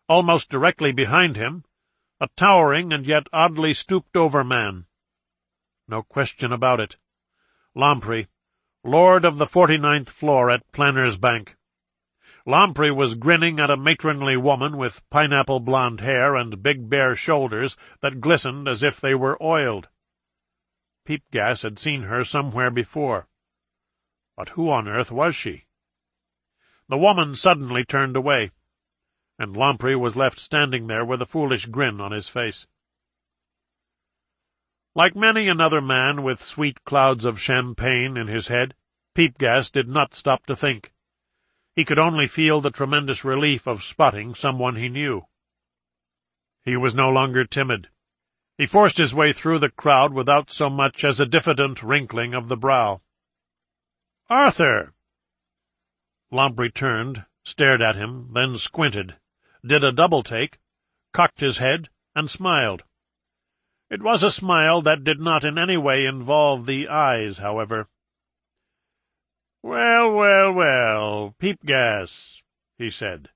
Almost directly behind him, a towering and yet oddly stooped-over man. No question about it. Lamprey, lord of the 49th floor at Planter's Bank. Lamprey was grinning at a matronly woman with pineapple blonde hair and big bare shoulders that glistened as if they were oiled. Peepgas had seen her somewhere before. But who on earth was she? The woman suddenly turned away, and Lamprey was left standing there with a foolish grin on his face. Like many another man with sweet clouds of champagne in his head, Peepgas did not stop to think. He could only feel the tremendous relief of spotting someone he knew. He was no longer timid. He forced his way through the crowd without so much as a diffident wrinkling of the brow. "Arthur!" Lamprey turned, stared at him, then squinted, did a double-take, cocked his head, and smiled. It was a smile that did not in any way involve the eyes, however. "Well, well, well, Peepgas," he said.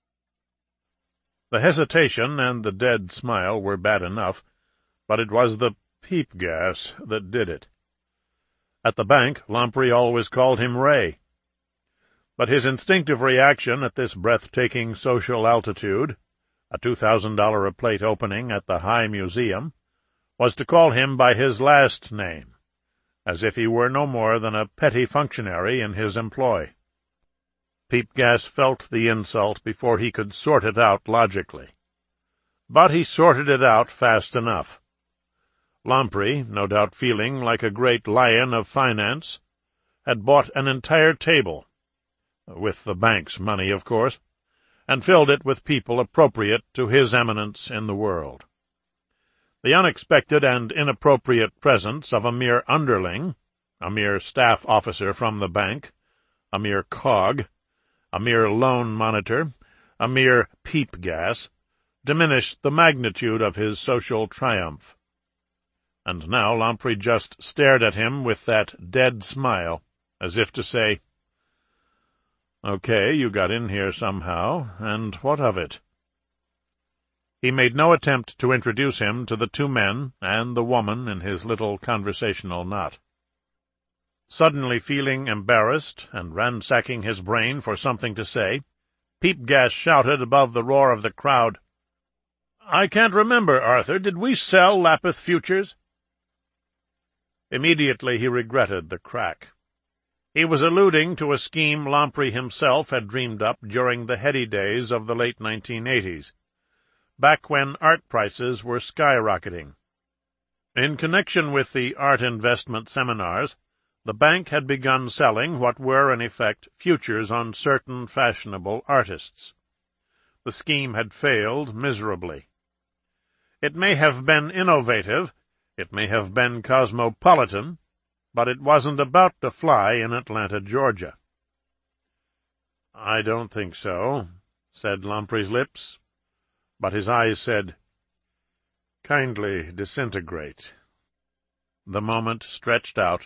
The hesitation and the dead smile were bad enough, but it was the Peepgas that did it. At the bank, Lamprey always called him Ray. But his instinctive reaction at this breathtaking social altitude, a $2,000-a-plate opening at the High Museum, was to call him by his last name, as if he were no more than a petty functionary in his employ. Peepgas felt the insult before he could sort it out logically. But he sorted it out fast enough. Lamprey, no doubt feeling like a great lion of finance, had bought an entire table, with the bank's money, of course, and filled it with people appropriate to his eminence in the world. The unexpected and inappropriate presence of a mere underling, a mere staff officer from the bank, a mere cog, a mere loan monitor, a mere Peepgas, diminished the magnitude of his social triumph. And now Lamprey just stared at him with that dead smile, as if to say, "Okay, you got in here somehow, and what of it?" He made no attempt to introduce him to the two men and the woman in his little conversational knot. Suddenly feeling embarrassed and ransacking his brain for something to say, Peepgas shouted above the roar of the crowd, "I can't remember, Arthur. Did we sell Lapith Futures?" Immediately he regretted the crack. He was alluding to a scheme Lamprey himself had dreamed up during the heady days of the late 1980s, back when art prices were skyrocketing. In connection with the art investment seminars, the bank had begun selling what were, in effect, futures on certain fashionable artists. The scheme had failed miserably. It may have been innovative, it may have been cosmopolitan, but it wasn't about to fly in Atlanta, Georgia. "I don't think so," said Lamprey's lips, but his eyes said, "Kindly disintegrate." The moment stretched out,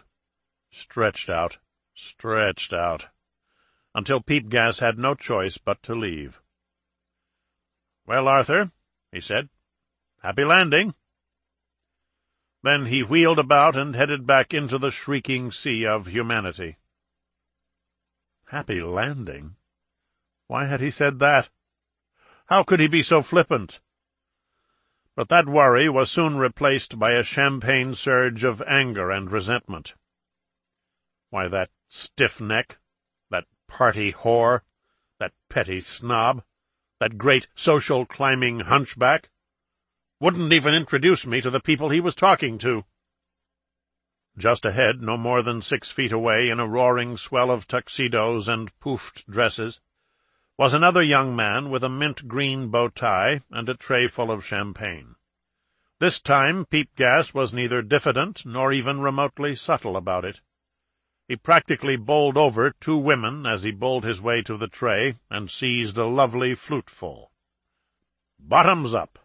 until Peepgas had no choice but to leave. "Well, Arthur," he said, "happy landing." Then he wheeled about and headed back into the shrieking sea of humanity. Happy landing? Why had he said that? How could he be so flippant? But that worry was soon replaced by a champagne surge of anger and resentment. Why, that stiff neck, that party whore, that petty snob, that great social climbing hunchback, wouldn't even introduce me to the people he was talking to. Just ahead, no more than 6 feet away, in a roaring swell of tuxedos and poofed dresses, was another young man with a mint-green bow tie and a tray full of champagne. This time Peepgas was neither diffident nor even remotely subtle about it. He practically bowled over 2 women as he bowled his way to the tray and seized a lovely fluteful. "Bottoms up!"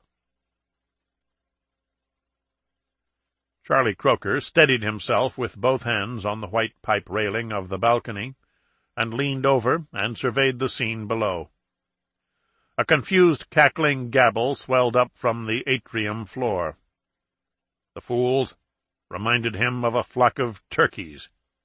Charlie Croker steadied himself with both hands on the white pipe railing of the balcony, and leaned over and surveyed the scene below. A confused, cackling gabble swelled up from the atrium floor. The fools reminded him of a flock of turkeys.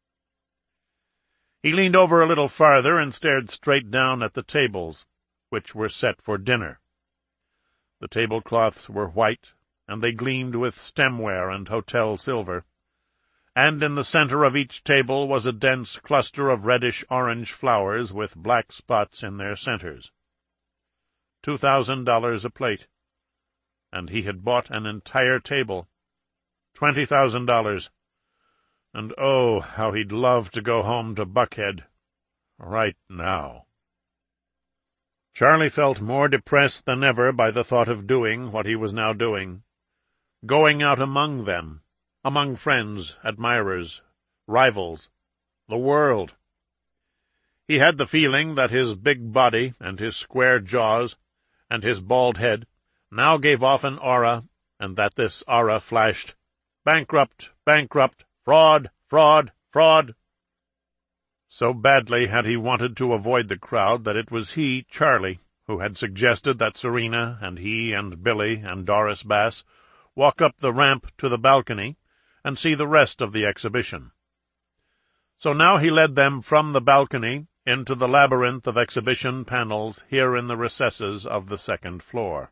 He leaned over a little farther and stared straight down at the tables, which were set for dinner. The tablecloths were white, and they gleamed with stemware and hotel silver, and in the center of each table was a dense cluster of reddish-orange flowers with black spots in their centers. $2,000 a plate, and he had bought an entire table. $20,000, and oh, how he'd love to go home to Buckhead right now. Charlie felt more depressed than ever by the thought of doing what he was now doing, going out among them, among friends, admirers, rivals, the world. He had the feeling that his big body and his square jaws and his bald head now gave off an aura, and that this aura flashed, "Bankrupt, bankrupt, fraud, fraud, fraud." So badly had he wanted to avoid the crowd that it was he, Charlie, who had suggested that Serena and he and Billy and Doris Bass walk up the ramp to the balcony and see the rest of the exhibition. So now he led them from the balcony into the labyrinth of exhibition panels here in the recesses of the second floor.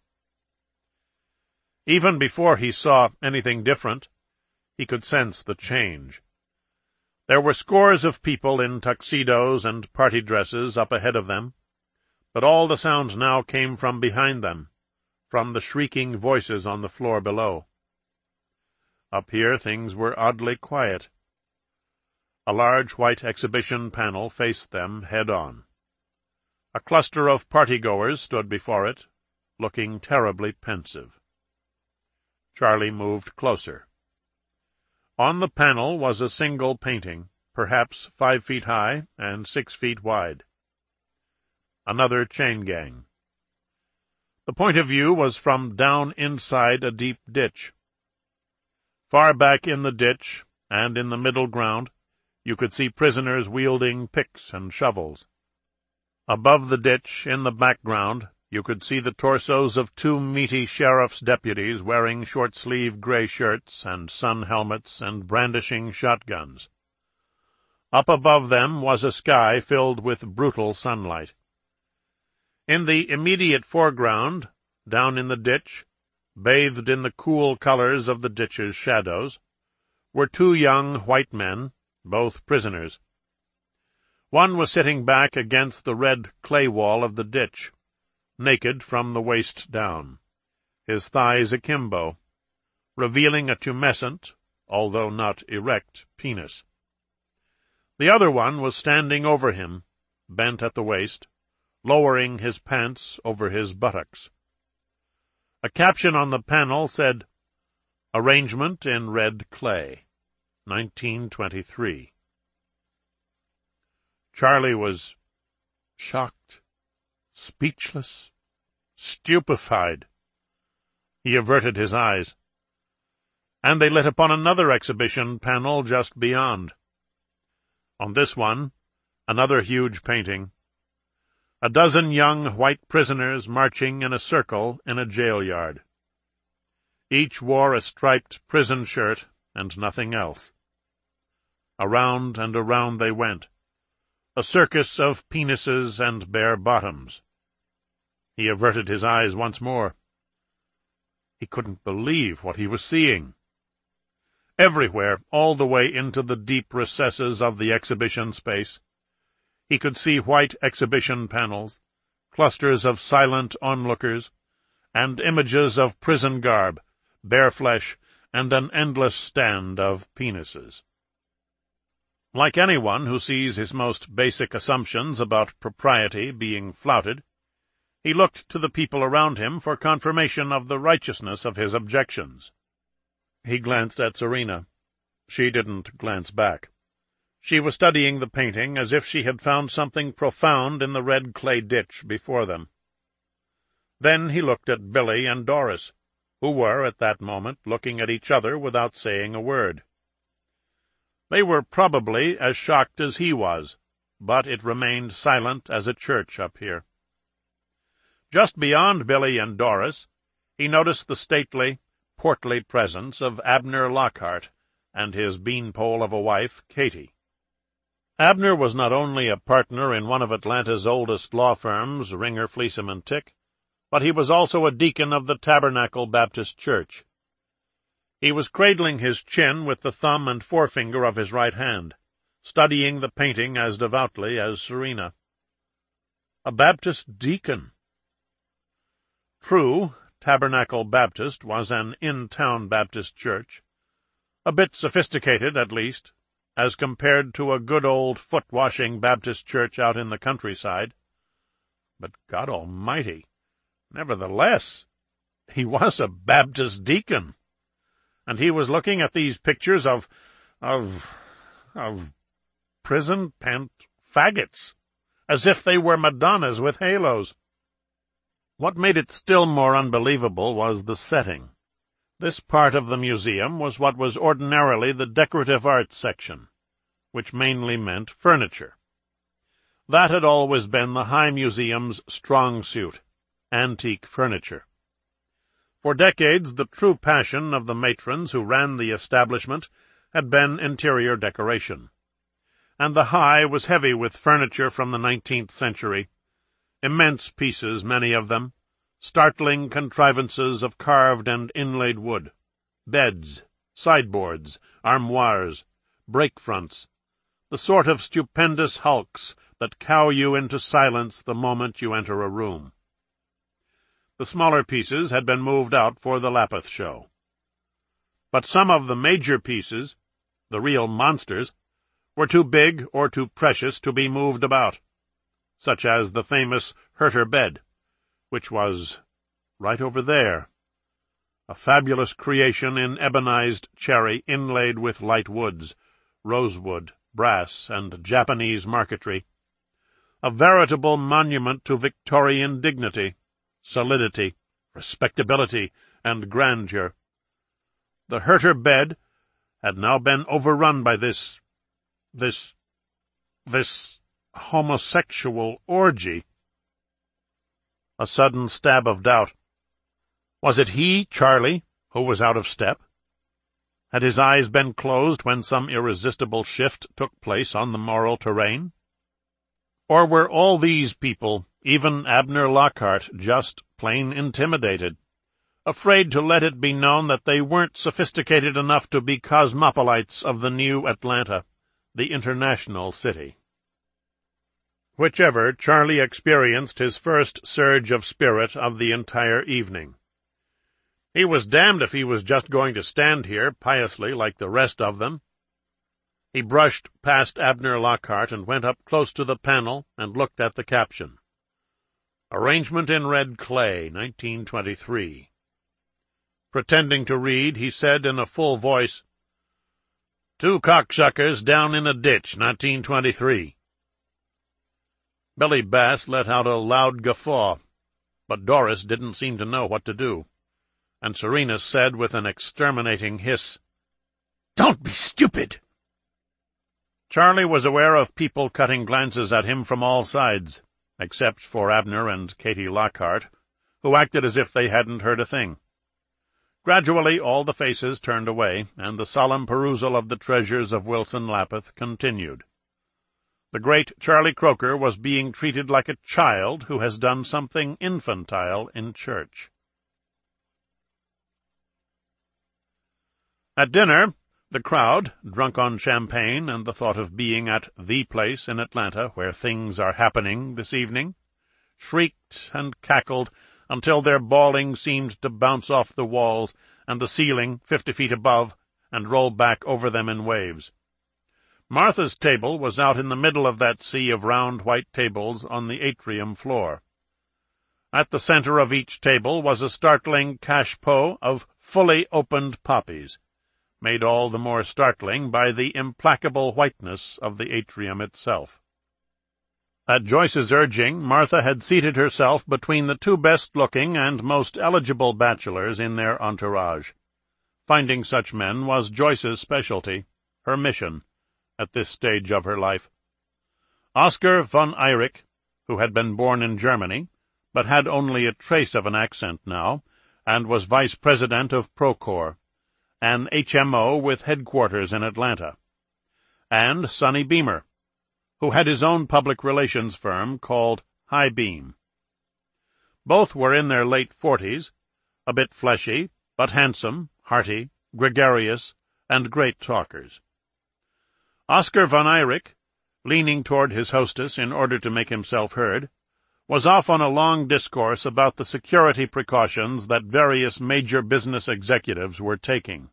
Even before he saw anything different, he could sense the change. There were scores of people in tuxedos and party dresses up ahead of them, but all the sounds now came from behind them, from the shrieking voices on the floor below. Up here things were oddly quiet. A large white exhibition panel faced them head-on. A cluster of party-goers stood before it, looking terribly pensive. Charlie moved closer. On the panel was a single painting, perhaps 5 feet high and 6 feet wide. Another chain gang. The point of view was from down inside a deep ditch. Far back in the ditch, and in the middle ground, you could see prisoners wielding picks and shovels. Above the ditch, in the background, you could see the torsos of 2 meaty sheriff's deputies wearing short-sleeved gray shirts and sun helmets and brandishing shotguns. Up above them was a sky filled with brutal sunlight. In the immediate foreground, down in the ditch, bathed in the cool colors of the ditch's shadows, were 2 young white men, both prisoners. One was sitting back against the red clay wall of the ditch, naked from the waist down, his thighs akimbo, revealing a tumescent, although not erect, penis. The other one was standing over him, bent at the waist, lowering his pants over his buttocks. A caption on the panel said, "Arrangement in red clay, 1923. Charlie was shocked, speechless, stupefied. He averted his eyes, and they lit upon another exhibition panel just beyond. On this one, another huge painting. A dozen young white prisoners marching in a circle in a jail yard. Each wore a striped prison shirt and nothing else. Around and around they went, a circus of penises and bare bottoms. He averted his eyes once more. He couldn't believe what he was seeing. Everywhere, all the way into the deep recesses of the exhibition space, he could see white exhibition panels, clusters of silent onlookers, and images of prison garb, bare flesh, and an endless stand of penises. Like anyone who sees his most basic assumptions about propriety being flouted, he looked to the people around him for confirmation of the righteousness of his objections. He glanced at Serena. She didn't glance back. She was studying the painting as if she had found something profound in the red clay ditch before them. Then he looked at Billy and Doris, who were, at that moment, looking at each other without saying a word. They were probably as shocked as he was, but it remained silent as a church up here. Just beyond Billy and Doris, he noticed the stately, portly presence of Abner Lockhart and his beanpole of a wife, Katy. Abner was not only a partner in one of Atlanta's oldest law firms, Ringer, Fleesom & Tick, but he was also a deacon of the Tabernacle Baptist Church. He was cradling his chin with the thumb and forefinger of his right hand, studying the painting as devoutly as Serena. A Baptist deacon. True, Tabernacle Baptist was an in-town Baptist church, a bit sophisticated, at least, as compared to a good old foot-washing Baptist church out in the countryside. But God Almighty, nevertheless, he was a Baptist deacon, and he was looking at these pictures of prison-pent faggots, as if they were Madonnas with halos. What made it still more unbelievable was the setting. This part of the museum was what was ordinarily the decorative arts section, which mainly meant furniture. That had always been the High Museum's strong suit, antique furniture. For decades the true passion of the matrons who ran the establishment had been interior decoration, and the High was heavy with furniture from the 19th century, immense pieces, many of them, startling contrivances of carved and inlaid wood, beds, sideboards, armoires, break-fronts, the sort of stupendous hulks that cow you into silence the moment you enter a room. The smaller pieces had been moved out for the Lapith show. But some of the major pieces, the real monsters, were too big or too precious to be moved about, such as the famous Herter bed, which was right over there, a fabulous creation in ebonized cherry inlaid with light woods, rosewood, brass, and Japanese marquetry, a veritable monument to Victorian dignity, solidity, respectability, and grandeur. The Herter bed had now been overrun by this homosexual orgy. A sudden stab of doubt. Was it he, Charlie, who was out of step? Had his eyes been closed when some irresistible shift took place on the moral terrain? Or were all these people, even Abner Lockhart, just plain intimidated, afraid to let it be known that they weren't sophisticated enough to be cosmopolites of the new Atlanta, the international city? Whichever, Charlie experienced his first surge of spirit of the entire evening. He was damned if he was just going to stand here piously like the rest of them. He brushed past Abner Lockhart and went up close to the panel and looked at the caption. Arrangement in red clay, 1923. Pretending to read, he said in a full voice, 2 cocksuckers down in a ditch, 1923. Billy Bass let out a loud guffaw, but Doris didn't seem to know what to do, and Serena said with an exterminating hiss, "Don't be stupid!" Charlie was aware of people cutting glances at him from all sides, except for Abner and Katy Lockhart, who acted as if they hadn't heard a thing. Gradually all the faces turned away, and the solemn perusal of the treasures of Wilson Lapith continued. The great Charlie Croker was being treated like a child who has done something infantile in church. At dinner, the crowd, drunk on champagne and the thought of being at the place in Atlanta where things are happening this evening, shrieked and cackled until their bawling seemed to bounce off the walls and the ceiling 50 feet above and roll back over them in waves. Martha's table was out in the middle of that sea of round white tables on the atrium floor. At the center of each table was a startling cache-pot of fully opened poppies, made all the more startling by the implacable whiteness of the atrium itself. At Joyce's urging, Martha had seated herself between the 2 best-looking and most eligible bachelors in their entourage. Finding such men was Joyce's specialty, her mission, at this stage of her life. Oscar von Eyrick, who had been born in Germany, but had only a trace of an accent now, and was vice president of Procore, an HMO with headquarters in Atlanta, and Sonny Beamer, who had his own public relations firm called High Beam. Both were in their late 40s, a bit fleshy, but handsome, hearty, gregarious, and great talkers. Oscar von Eyrick, leaning toward his hostess in order to make himself heard, was off on a long discourse about the security precautions that various major business executives were taking.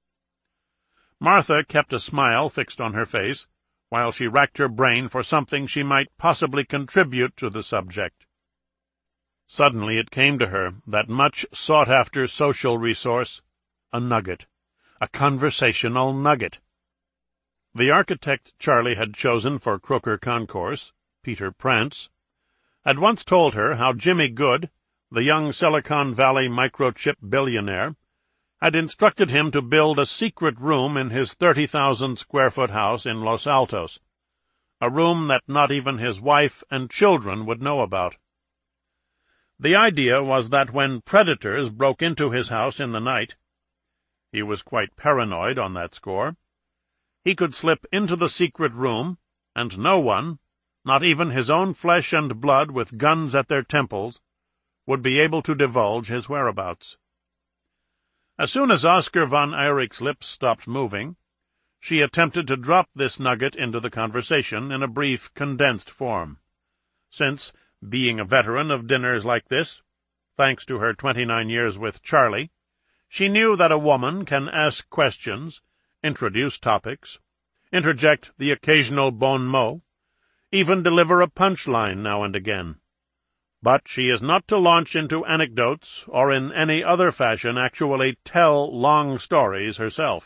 Martha kept a smile fixed on her face while she racked her brain for something she might possibly contribute to the subject. Suddenly it came to her that much sought-after social resource, a nugget, a conversational nugget. The architect Charlie had chosen for Croker Concourse, Peter Prance, had once told her how Jimmy Good, the young Silicon Valley microchip billionaire, had instructed him to build a secret room in his 30,000-square-foot house in Los Altos, a room that not even his wife and children would know about. The idea was that when predators broke into his house in the night — he was quite paranoid on that score — he could slip into the secret room, and no one, not even his own flesh and blood with guns at their temples, would be able to divulge his whereabouts. As soon as Oscar von Eyrick's lips stopped moving, she attempted to drop this nugget into the conversation in a brief, condensed form, since, being a veteran of dinners like this, thanks to her 29 years with Charlie, she knew that a woman can ask questions, introduce topics, interject the occasional bon mot, even deliver a punch-line now and again. But she is not to launch into anecdotes or in any other fashion actually tell long stories herself.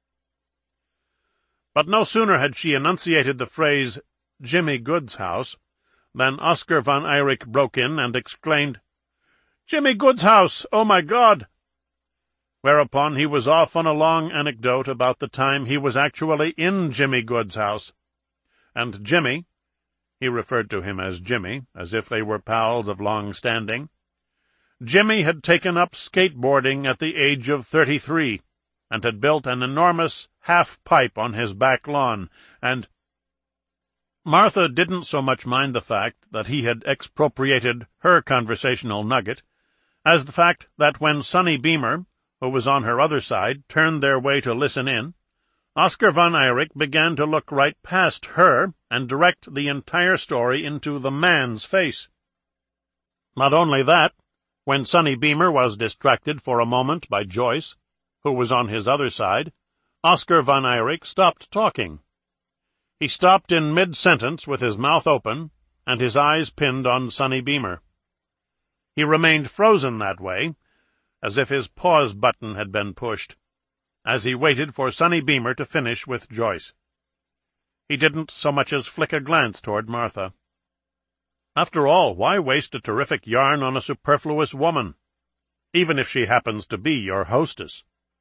But no sooner had she enunciated the phrase, Jimmy Good's house, than Oscar von Eyrick broke in and exclaimed, "Jimmy Good's house! Oh, my God!" Whereupon he was off on a long anecdote about the time he was actually in Jimmy Good's house, and Jimmy — he referred to him as Jimmy, as if they were pals of long standing — Jimmy had taken up skateboarding at the age of 33, and had built an enormous half-pipe on his back lawn, and Martha didn't so much mind the fact that he had expropriated her conversational nugget, as the fact that when Sonny Beamer, who was on her other side, turned their way to listen in, Oscar von Eyrick began to look right past her and direct the entire story into the man's face. Not only that, when Sonny Beamer was distracted for a moment by Joyce, who was on his other side, Oscar von Eyrick stopped talking. He stopped in mid-sentence with his mouth open and his eyes pinned on Sonny Beamer. He remained frozen that way, as if his pause button had been pushed, as he waited for Sonny Beamer to finish with Joyce. He didn't so much as flick a glance toward Martha. After all, why waste a terrific yarn on a superfluous woman, even if she happens to be your hostess?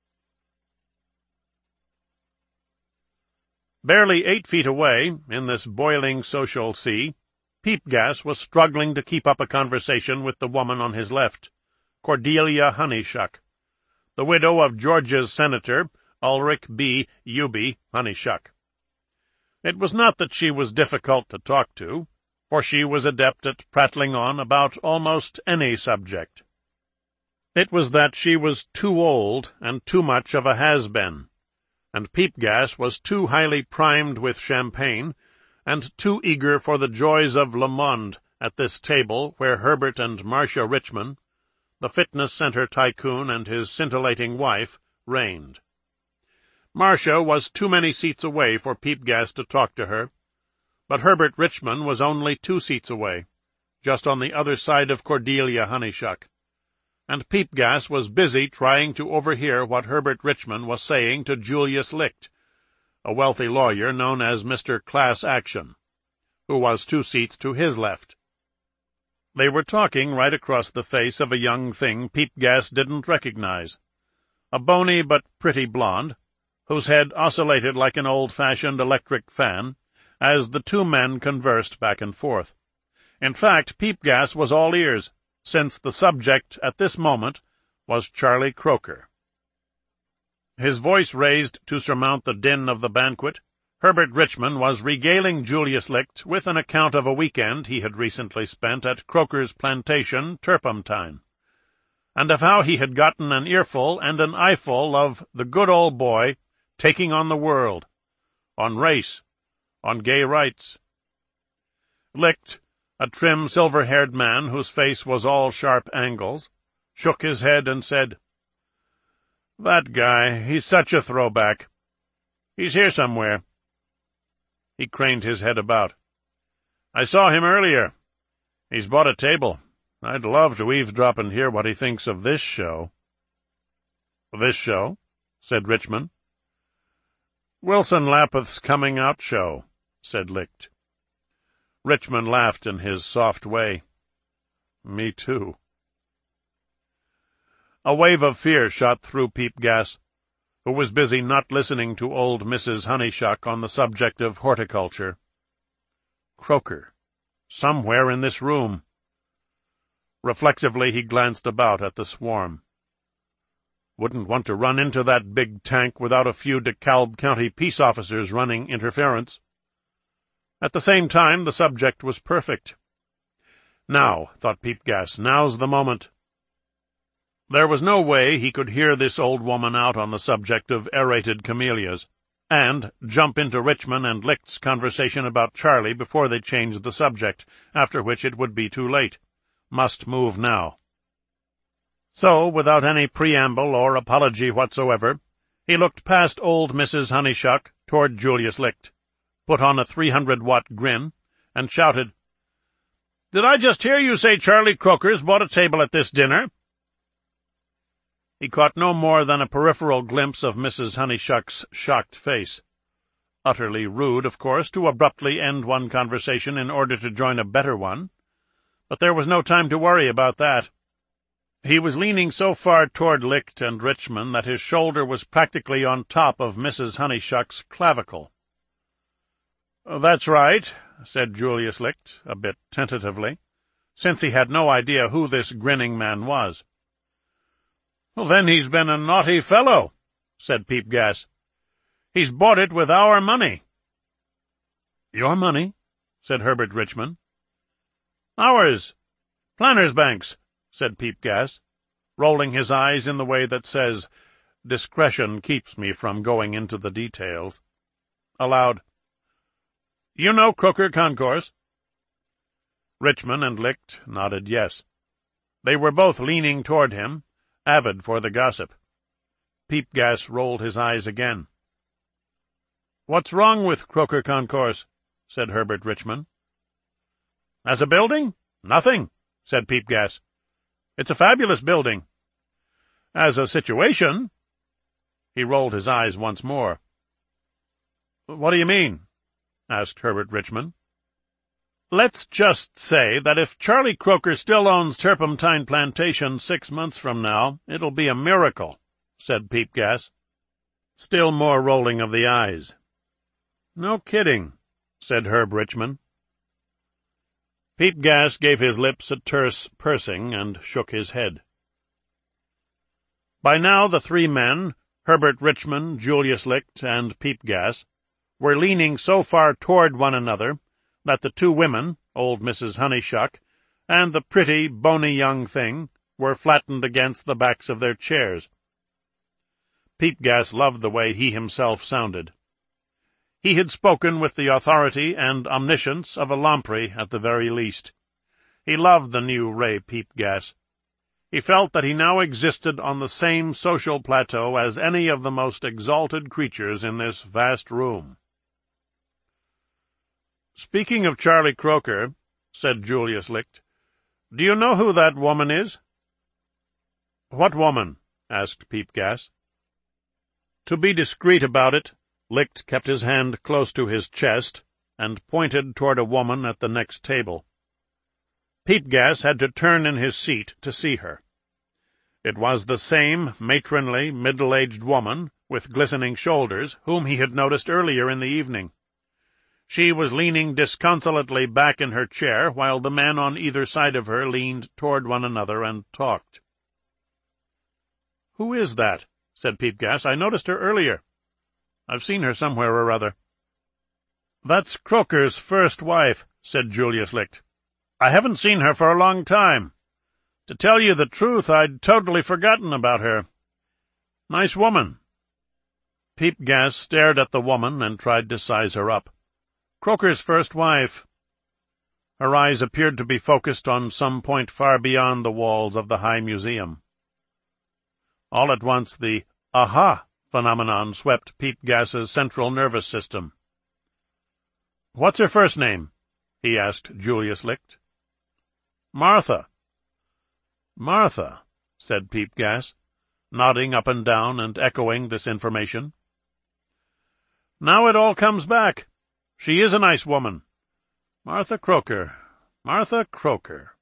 Barely 8 feet away, in this boiling social sea, Peepgas was struggling to keep up a conversation with the woman on his left, Cordelia Honeyshuck, the widow of Georgia's Senator Ulrich B. Uby Honeyshuck. It was not that she was difficult to talk to, for she was adept at prattling on about almost any subject. It was that she was too old and too much of a has-been, and Peepgas was too highly primed with champagne and too eager for the joys of Le Monde at this table where Herbert and Marcia Richmond, the fitness center tycoon and his scintillating wife, reigned. Marcia was too many seats away for Peepgas to talk to her, but Herbert Richmond was only 2 seats away, just on the other side of Cordelia Honeyshuck, and Peepgas was busy trying to overhear what Herbert Richmond was saying to Julius Licht, a wealthy lawyer known as Mr. Class Action, who was 2 seats to his left. They were talking right across the face of a young thing Peepgas didn't recognize, a bony but pretty blonde, whose head oscillated like an old-fashioned electric fan as the 2 men conversed back and forth. In fact, Peepgas was all ears, since the subject at this moment was Charlie Croker. His voice raised to surmount the din of the banquet, Herbert Richmond was regaling Julius Licht with an account of a weekend he had recently spent at Croker's plantation, Turpentine, and of how he had gotten an earful and an eyeful of the good old boy taking on the world, on race, on gay rights. Licht, a trim, silver-haired man whose face was all sharp angles, shook his head and said, "That guy, he's such a throwback. He's here somewhere." He craned his head about. "I saw him earlier. He's bought a table. I'd love to eavesdrop and hear what he thinks of this show." "This show?" said Richmond. "Wilson Lapith's coming-out show," said Licht. Richmond laughed in his soft way. "Me too." A wave of fear shot through Peepgas, who was busy not listening to old Mrs. Honeyshuck on the subject of horticulture. Croker, somewhere in this room. Reflexively he glanced about at the swarm. Wouldn't want to run into that big tank without a few DeKalb County peace officers running interference. At the same time, the subject was perfect. Now, thought Peepgas, now's the moment. There was no way he could hear this old woman out on the subject of aerated camellias, and jump into Richmond and Licht's conversation about Charlie before they changed the subject, after which it would be too late. Must move now. So, without any preamble or apology whatsoever, he looked past old Mrs. Honeyshuck toward Julius Licht, put on a 300-watt grin, and shouted, "Did I just hear you say Charlie Croker's bought a table at this dinner?" He caught no more than a peripheral glimpse of Mrs. Honeyshuck's shocked face. Utterly rude, of course, to abruptly end one conversation in order to join a better one, but there was no time to worry about that. He was leaning so far toward Licht and Richmond that his shoulder was practically on top of Mrs. Honeyshuck's clavicle. "That's right," said Julius Licht, a bit tentatively, since he had no idea who this grinning man was. "Well, then he's been a naughty fellow," said Peepgas. "He's bought it with our money." "Your money?" said Herbert Richmond. "Ours. Planners' Banks," said Peepgas, rolling his eyes in the way that says, "Discretion keeps me from going into the details." Aloud, "You know Croker Concourse?" Richmond and Licht nodded yes. They were both leaning toward him, avid for the gossip. Peepgas rolled his eyes again. "What's wrong with Croker Concourse?" said Herbert Richmond. "As a building? Nothing," said Peepgas. "It's a fabulous building. As a situation—" He rolled his eyes once more. "What do you mean?" asked Herbert Richmond. "Let's just say that if Charlie Croker still owns Turpentine Plantation 6 months from now, it'll be a miracle," said Peepgas. Still more rolling of the eyes. "No kidding," said Herb Richmond. Peepgas gave his lips a terse pursing and shook his head. By now the three men, Herbert Richmond, Julius Licht, and Peepgas, were leaning so far toward one another that the two women, old Mrs. Honeyshuck, and the pretty, bony young thing, were flattened against the backs of their chairs. Peepgas loved the way he himself sounded. He had spoken with the authority and omniscience of a lamprey at the very least. He loved the new Ray Peepgas. He felt that he now existed on the same social plateau as any of the most exalted creatures in this vast room. "Speaking of Charlie Croker," said Julius Licht, "do you know who that woman is?" "What woman?" asked Peepgas. To be discreet about it, Licht kept his hand close to his chest and pointed toward a woman at the next table. Peepgas had to turn in his seat to see her. It was the same matronly, middle-aged woman with glistening shoulders whom he had noticed earlier in the evening. She was leaning disconsolately back in her chair, while the men on either side of her leaned toward one another and talked. "Who is that?" said Peepgas. "I noticed her earlier. I've seen her somewhere or other." "That's Croker's first wife," said Julius Licht. "I haven't seen her for a long time. To tell you the truth, I'd totally forgotten about her. Nice woman." Peepgas stared at the woman and tried to size her up. Croker's first wife. Her eyes appeared to be focused on some point far beyond the walls of the High Museum. All at once the aha phenomenon swept Peepgas's central nervous system. "What's her first name?" he asked Julius Licht. "Martha." "Martha," said Peepgas, nodding up and down and echoing this information. "Now it all comes back. She is a nice woman. Martha Croker, Martha Croker."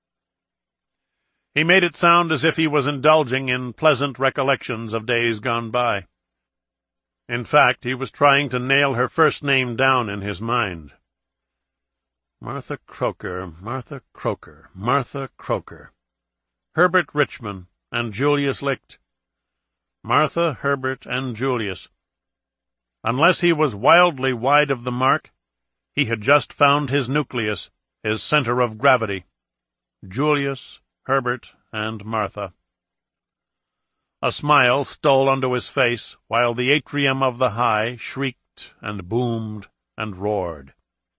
He made it sound as if he was indulging in pleasant recollections of days gone by. In fact, he was trying to nail her first name down in his mind. Martha Croker, Martha Croker, Martha Croker. Herbert Richman and Julius Licht. Martha, Herbert, and Julius. Unless he was wildly wide of the mark, he had just found his nucleus, his center of gravity. Julius, Herbert, and Martha. A smile stole onto his face, while the atrium of the High shrieked and boomed and roared.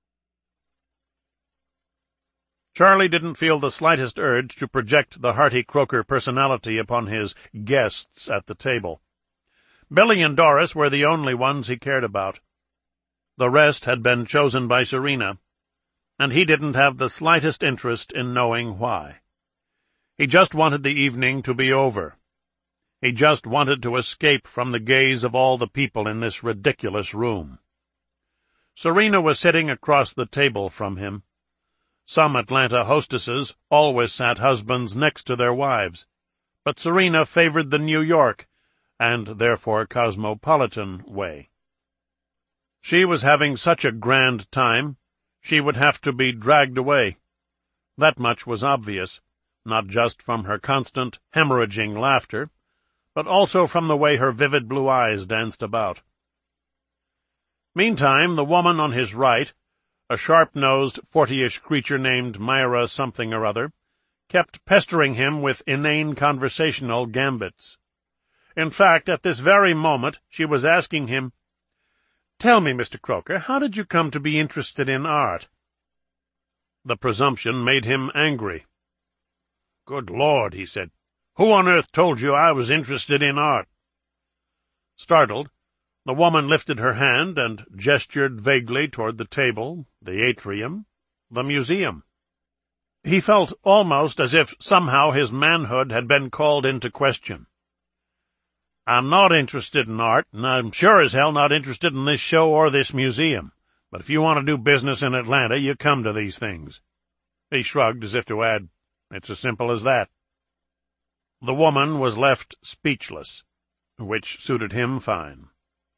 Charlie didn't feel the slightest urge to project the hearty Croker personality upon his guests at the table. Billy and Doris were the only ones he cared about. The rest had been chosen by Serena, and he didn't have the slightest interest in knowing why. He just wanted the evening to be over. He just wanted to escape from the gaze of all the people in this ridiculous room. Serena was sitting across the table from him. Some Atlanta hostesses always sat husbands next to their wives, but Serena favored the New York, and therefore cosmopolitan, way. She was having such a grand time, she would have to be dragged away. That much was obvious, not just from her constant, hemorrhaging laughter, but also from the way her vivid blue eyes danced about. Meantime, the woman on his right, a sharp-nosed, 40-ish creature named Myra something or other, kept pestering him with inane conversational gambits. In fact, at this very moment, she was asking him, "Tell me, Mr. Croker, how did you come to be interested in art?" The presumption made him angry. "Good Lord," he said, "who on earth told you I was interested in art?" Startled, the woman lifted her hand and gestured vaguely toward the table, the atrium, the museum. He felt almost as if somehow his manhood had been called into question. "I'm not interested in art, and I'm sure as hell not interested in this show or this museum. But if you want to do business in Atlanta, you come to these things." He shrugged as if to add, "It's as simple as that." The woman was left speechless, which suited him fine.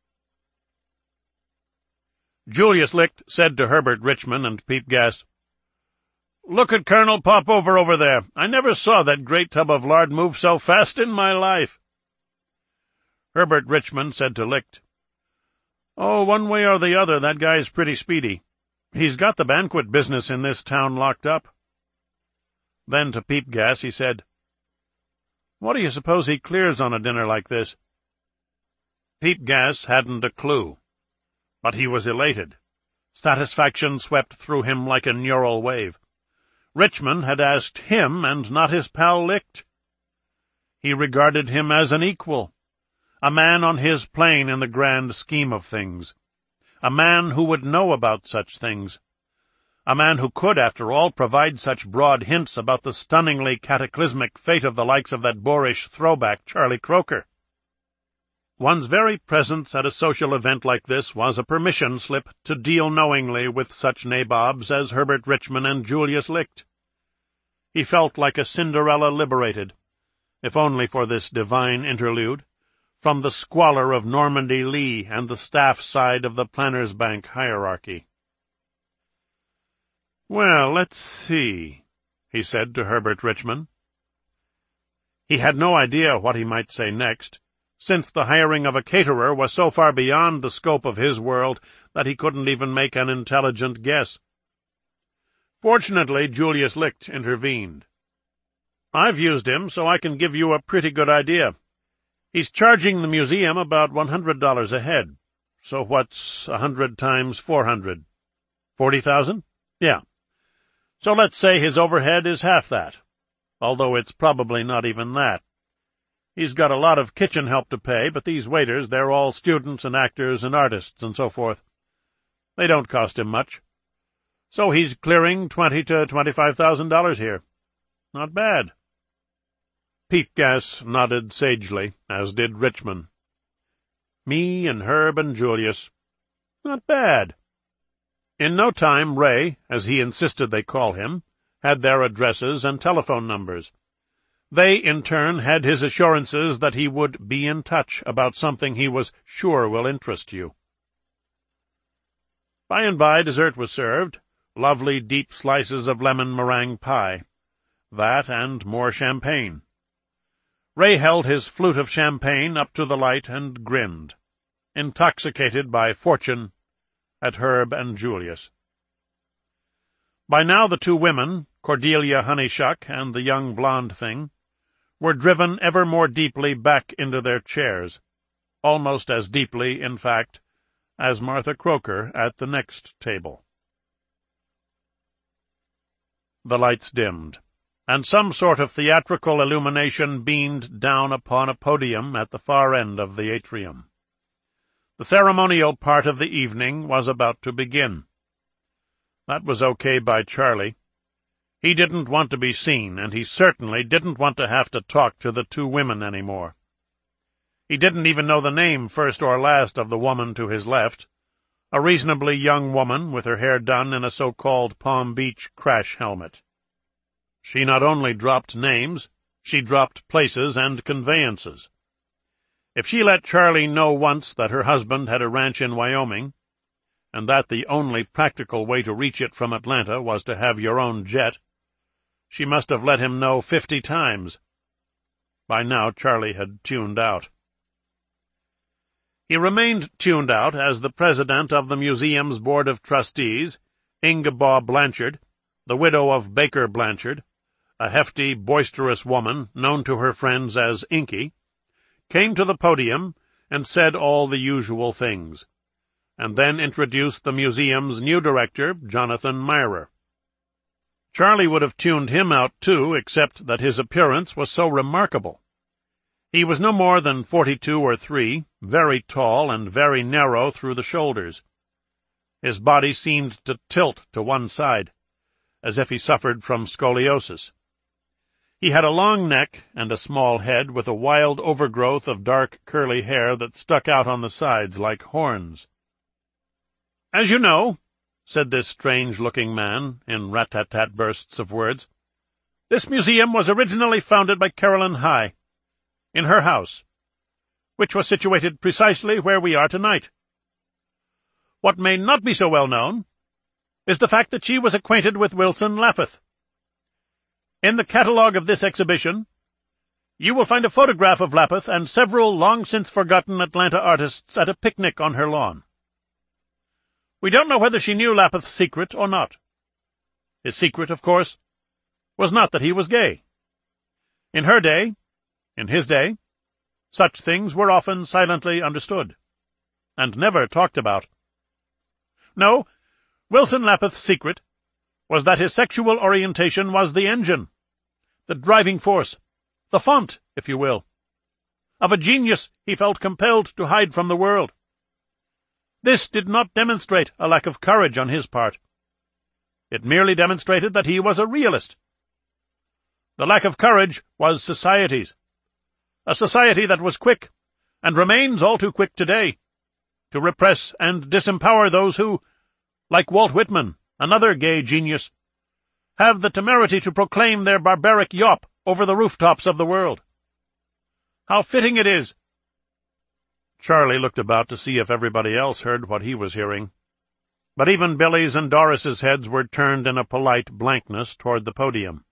Julius Licht said to Herbert Richman and Peepgas, "Look at Colonel Popover over there. I never saw that great tub of lard move so fast in my life." Herbert Richman said to Licht, "Oh, one way or the other, that guy's pretty speedy. He's got the banquet business in this town locked up." Then to Peepgas he said, "What do you suppose he clears on a dinner like this?" Peepgas hadn't a clue, but he was elated. Satisfaction swept through him like a neural wave. Richman had asked him and not his pal Licht. He regarded him as an equal, a man on his plane in the grand scheme of things, a man who would know about such things, a man who could, after all, provide such broad hints about the stunningly cataclysmic fate of the likes of that boorish throwback Charlie Croker. One's very presence at a social event like this was a permission slip to deal knowingly with such nabobs as Herbert Richman and Julius Licht. He felt like a Cinderella liberated, if only for this divine interlude, from the squalor of Normandy Lee and the staff side of the Planners Bank hierarchy. "Well, let's see," he said to Herbert Richmond. He had no idea what he might say next, since the hiring of a caterer was so far beyond the scope of his world that he couldn't even make an intelligent guess. Fortunately, Julius Licht intervened. "I've used him, so I can give you a pretty good idea. He's charging the museum about $100 a head. So what's 100 times 400? 40,000? Yeah. So let's say his overhead is half that, although it's probably not even that. He's got a lot of kitchen help to pay, but these waiters, they're all students and actors and artists and so forth. They don't cost him much. So he's clearing $20,000 to $25,000 here. Not bad." Peepgas nodded sagely, as did Richmond. Me and Herb and Julius. Not bad. In no time, Ray, as he insisted they call him, had their addresses and telephone numbers. They, in turn, had his assurances that he would be in touch about something he was sure will interest you. By and by, dessert was served, lovely deep slices of lemon meringue pie. That and more champagne. Ray held his flute of champagne up to the light and grinned, intoxicated by fortune, at Herb and Julius. By now the two women, Cordelia Honeyshuck and the young blonde thing, were driven ever more deeply back into their chairs, almost as deeply, in fact, as Martha Croker at the next table. The lights dimmed, and some sort of theatrical illumination beamed down upon a podium at the far end of the atrium. The ceremonial part of the evening was about to begin. That was okay by Charlie. He didn't want to be seen, and he certainly didn't want to have to talk to the two women any more. He didn't even know the name first or last of the woman to his left, a reasonably young woman with her hair done in a so-called Palm Beach crash helmet. She not only dropped names, she dropped places and conveyances. If she let Charlie know once that her husband had a ranch in Wyoming, and that the only practical way to reach it from Atlanta was to have your own jet, she must have let him know 50 times. By now Charlie had tuned out. He remained tuned out as the president of the museum's board of trustees, Ingeborg Blanchard, the widow of Baker Blanchard, a hefty, boisterous woman known to her friends as Inky, came to the podium and said all the usual things, and then introduced the museum's new director, Jonathan Myrer. Charlie would have tuned him out too, except that his appearance was so remarkable. He was no more than 42 or 43, very tall and very narrow through the shoulders. His body seemed to tilt to one side, as if he suffered from scoliosis. He had a long neck and a small head with a wild overgrowth of dark curly hair that stuck out on the sides like horns. "As you know," said this strange-looking man, in rat-tat-tat bursts of words, "this museum was originally founded by Carolyn High, in her house, which was situated precisely where we are tonight. What may not be so well known is the fact that she was acquainted with Wilson Lapith. In the catalogue of this exhibition, you will find a photograph of Lapith and several long-since forgotten Atlanta artists at a picnic on her lawn. We don't know whether she knew Lapith's secret or not. His secret, of course, was not that he was gay. In her day, in his day, such things were often silently understood, and never talked about. No, Wilson Lapith's secret was that his sexual orientation was the engine, the driving force, the font, if you will, of a genius he felt compelled to hide from the world. This did not demonstrate a lack of courage on his part. It merely demonstrated that he was a realist. The lack of courage was society's, a society that was quick, and remains all too quick today, to repress and disempower those who, like Walt Whitman, another gay genius, have the temerity to proclaim their barbaric yawp over the rooftops of the world. How fitting it is." Charlie looked about to see if everybody else heard what he was hearing. but even Billy's and Doris's heads were turned in a polite blankness toward the podium.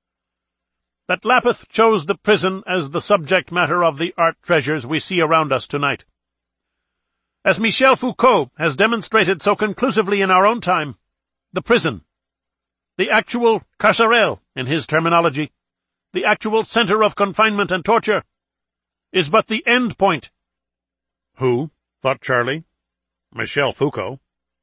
That Lapith chose the prison as the subject matter of the art treasures we see around us tonight. As Michel Foucault has demonstrated so conclusively in our own time, the prison, the actual carcérale in his terminology, the actual center of confinement and torture, is but the end point. Who? Thought Charlie. Michel Foucault.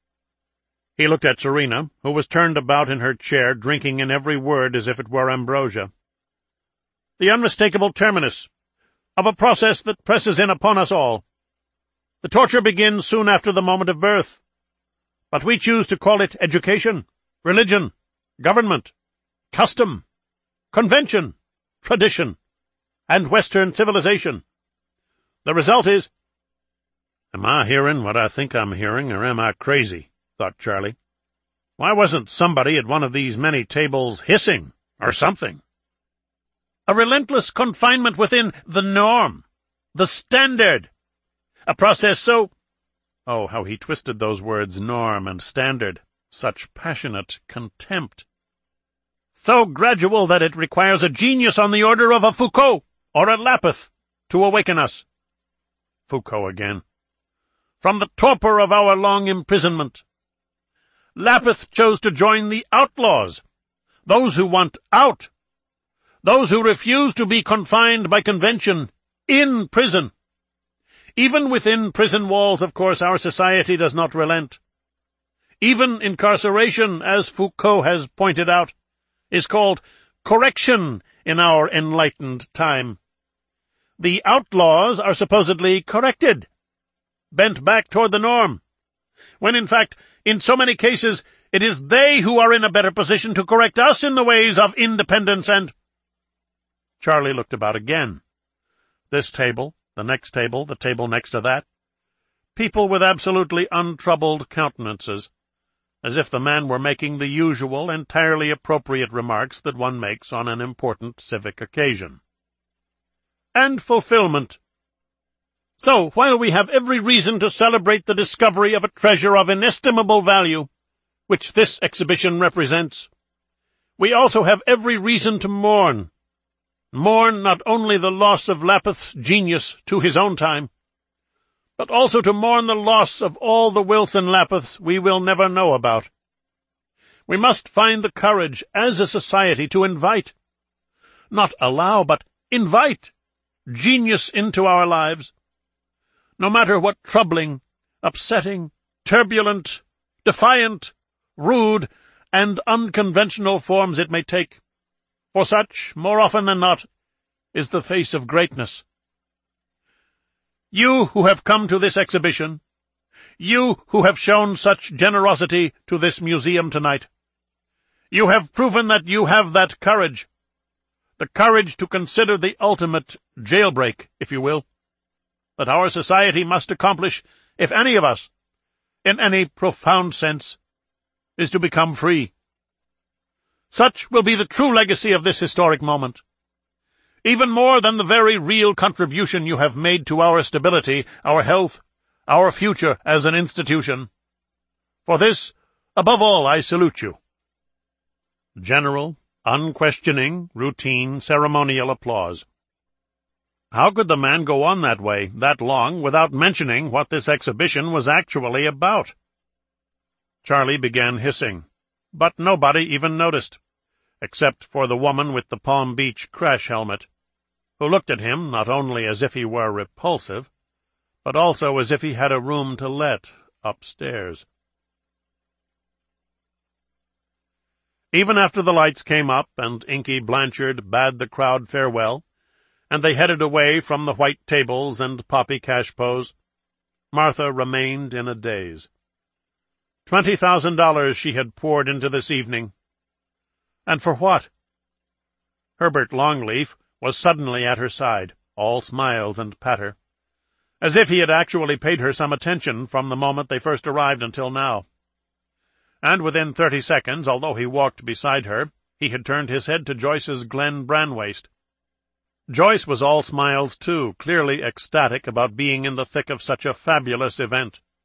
He looked at Serena, who was turned about in her chair, drinking in every word as if it were ambrosia. The unmistakable terminus of a process that presses in upon us all. The torture begins soon after the moment of birth, but we choose to call it education, religion, government, custom, convention, tradition, and Western civilization. The result is— Am I hearing what I think I'm hearing, or am I crazy? Thought Charlie. Why wasn't somebody at one of these many tables hissing, or something? A relentless confinement within the norm, the standard. A process so— Oh, how he twisted those words, norm and standard. Such passionate contempt. So gradual that it requires a genius on the order of a Foucault or a Lapith to awaken us. Foucault again. From the torpor of our long imprisonment. Lapith chose to join the outlaws, those who want out, those who refuse to be confined by convention in prison. Even within prison walls, of course, our society does not relent. Even incarceration, as Foucault has pointed out, is called correction in our enlightened time. The outlaws are supposedly corrected, bent back toward the norm, when in fact, in so many cases, it is they who are in a better position to correct us in the ways of independence and— Charlie looked about again. This table, the next table, the table next to that. People with absolutely untroubled countenances, as if the man were making the usual, entirely appropriate remarks that one makes on an important civic occasion. And fulfillment. So, while we have every reason to celebrate the discovery of a treasure of inestimable value, which this exhibition represents, we also have every reason to mourn. Mourn not only the loss of Lapith's genius to his own time, but also to mourn the loss of all the Wilson Lapiths we will never know about. We must find the courage as a society to invite, not allow, but invite, genius into our lives, no matter what troubling, upsetting, turbulent, defiant, rude, and unconventional forms it may take. For such, more often than not, is the face of greatness. You who have come to this exhibition, you who have shown such generosity to this museum tonight, you have proven that you have that courage, the courage to consider the ultimate jailbreak, if you will, that our society must accomplish if any of us, in any profound sense, is to become free. Such will be the true legacy of this historic moment. Even more than the very real contribution you have made to our stability, our health, our future as an institution. For this, above all, I salute you. General, unquestioning, routine, ceremonial applause. How could the man go on that way, that long, without mentioning what this exhibition was actually about? Charlie began hissing, but nobody even noticed, except for the woman with the Palm Beach crash helmet, who looked at him not only as if he were repulsive, but also as if he had a room to let upstairs. Even after the lights came up and Inky Blanchard bade the crowd farewell, and they headed away from the white tables and poppy cashpots, Martha remained in a daze. $20,000 she had poured into this evening. And for what? Herbert Longleaf was suddenly at her side, all smiles and patter, as if he had actually paid her some attention from the moment they first arrived until now. And within 30 seconds, although he walked beside her, he had turned his head to Joyce's Glen Branwaist. Joyce was all smiles, too, clearly ecstatic about being in the thick of such a fabulous event.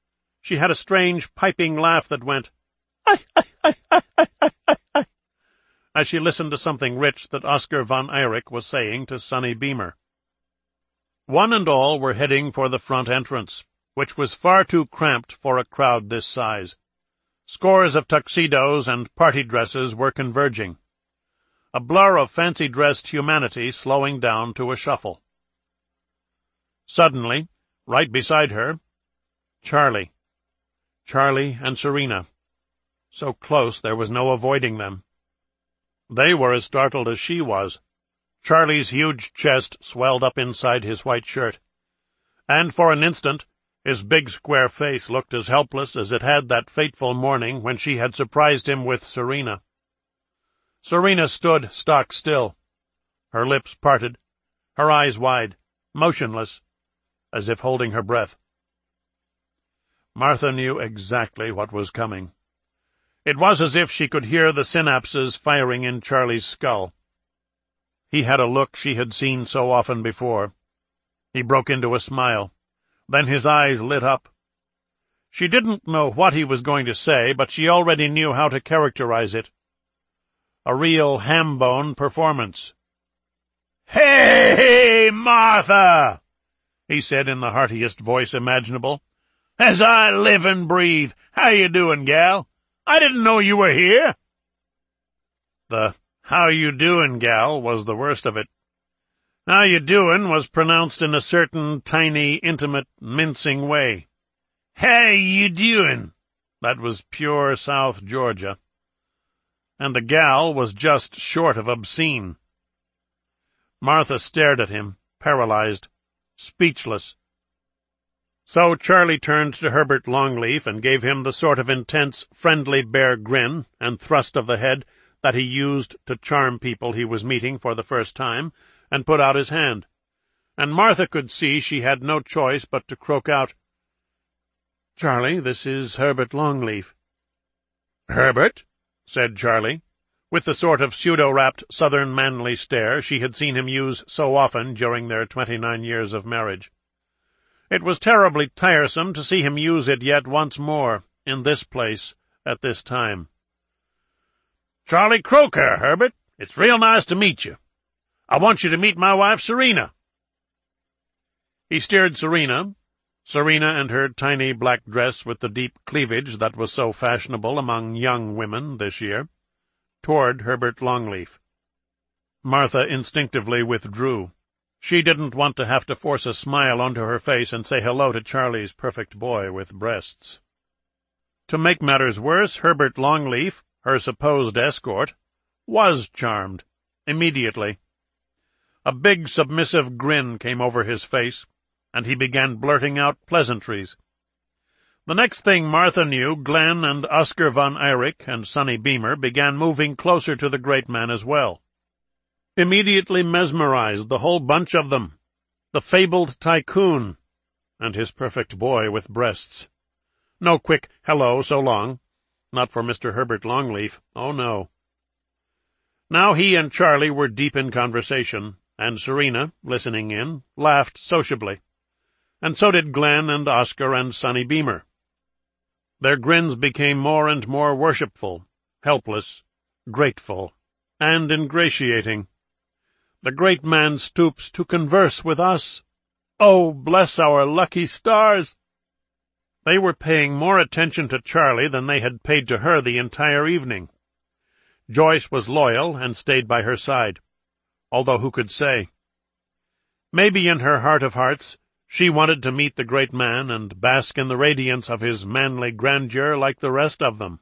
She had a strange piping laugh that went, "Ai, ai, ai, ai, ai, ai, ai, ai," as she listened to something rich that Oscar von Eyrick was saying to Sonny Beamer. One and all were heading for the front entrance, which was far too cramped for a crowd this size. Scores of tuxedos and party dresses were converging, a blur of fancy-dressed humanity slowing down to a shuffle. Suddenly, right beside her, Charlie and Serena, so close there was no avoiding them. They were as startled as she was. Charlie's huge chest swelled up inside his white shirt, and for an instant his big square face looked as helpless as it had that fateful morning when she had surprised him with Serena. Serena stood stock still, her lips parted, her eyes wide, motionless, as if holding her breath. Martha knew exactly what was coming. It was as if she could hear the synapses firing in Charlie's skull. He had a look she had seen so often before. He broke into a smile. Then his eyes lit up. She didn't know what he was going to say, but she already knew how to characterize it. A real ham-bone performance. "Hey, Martha!" he said in the heartiest voice imaginable. "As I live and breathe, how you doing, gal? I didn't know you were here." The "how you doin', gal" was the worst of it. "How you doin'" was pronounced in a certain tiny, intimate, mincing way. "How you doin'?" That was pure South Georgia. And the gal was just short of obscene. Martha stared at him, paralyzed, speechless. So Charlie turned to Herbert Longleaf and gave him the sort of intense, friendly bear grin and thrust of the head that he used to charm people he was meeting for the first time, and put out his hand. And Martha could see she had no choice but to croak out, "Charlie, this is Herbert Longleaf." "Herbert?" said Charlie, with the sort of pseudo-rapt southern manly stare she had seen him use so often during their 29 years of marriage. It was terribly tiresome to see him use it yet once more, in this place, at this time. "Charlie Croker, Herbert. It's real nice to meet you. I want you to meet my wife, Serena." He steered Serena and her tiny black dress with the deep cleavage that was so fashionable among young women this year, toward Herbert Longleaf. Martha instinctively withdrew. She didn't want to have to force a smile onto her face and say hello to Charlie's perfect boy with breasts. To make matters worse, Herbert Longleaf, her supposed escort, was charmed, immediately. A big submissive grin came over his face, and he began blurting out pleasantries. The next thing Martha knew, Glenn and Oscar von Eyrick and Sonny Beamer began moving closer to the great man as well. Immediately mesmerized, the whole bunch of them, the fabled tycoon, and his perfect boy with breasts. No quick hello, so long. Not for Mr. Herbert Longleaf. Oh, no. Now he and Charlie were deep in conversation, and Serena, listening in, laughed sociably. And so did Glenn and Oscar and Sonny Beamer. Their grins became more and more worshipful, helpless, grateful, and ingratiating. The great man stoops to converse with us. Oh, bless our lucky stars! They were paying more attention to Charlie than they had paid to her the entire evening. Joyce was loyal and stayed by her side, although who could say? Maybe in her heart of hearts she wanted to meet the great man and bask in the radiance of his manly grandeur like the rest of them.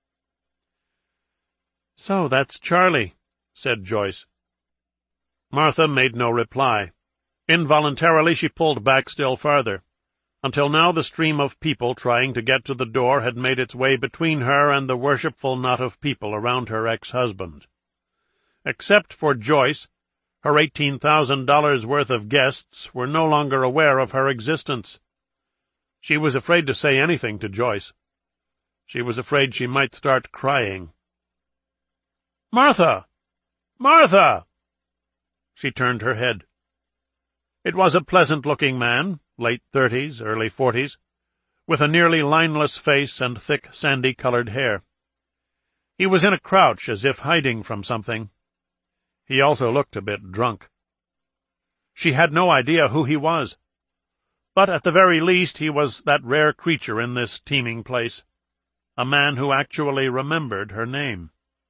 "So that's Charlie," said Joyce. Martha made no reply. Involuntarily she pulled back still farther, until now the stream of people trying to get to the door had made its way between her and the worshipful knot of people around her ex-husband. Except for Joyce, her $18,000 worth of guests were no longer aware of her existence. She was afraid to say anything to Joyce. She was afraid she might start crying. "Martha! Martha!" She turned her head. It was a pleasant-looking man, late 30s, early 40s, with a nearly lineless face and thick, sandy-colored hair. He was in a crouch, as if hiding from something. He also looked a bit drunk. She had no idea who he was, but at the very least he was that rare creature in this teeming place, a man who actually remembered her name.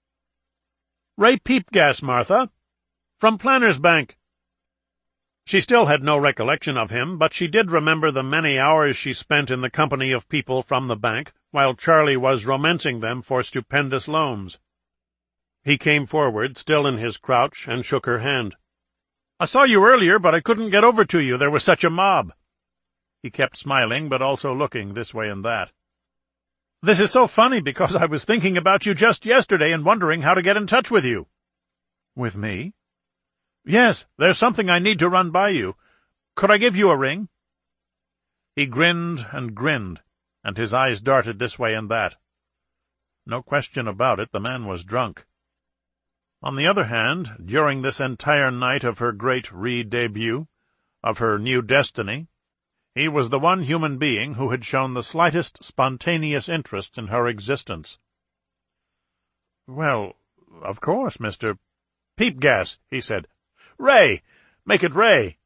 "Ray Peepgas, Martha, from Planners Bank." She still had no recollection of him, but she did remember the many hours she spent in the company of people from the bank, while Charlie was romancing them for stupendous loans. He came forward, still in his crouch, and shook her hand. "I saw you earlier, but I couldn't get over to you. There was such a mob." He kept smiling, but also looking this way and that. "This is so funny, because I was thinking about you just yesterday and wondering how to get in touch with you." "With me?" "Yes, there's something I need to run by you. Could I give you a ring?" He grinned, and his eyes darted this way and that. No question about it, the man was drunk. On the other hand, during this entire night of her great re-debut, of her new destiny, he was the one human being who had shown the slightest spontaneous interest in her existence. "Well, of course, Mr. Peepgas," he said. "Ray! Make it Ray!"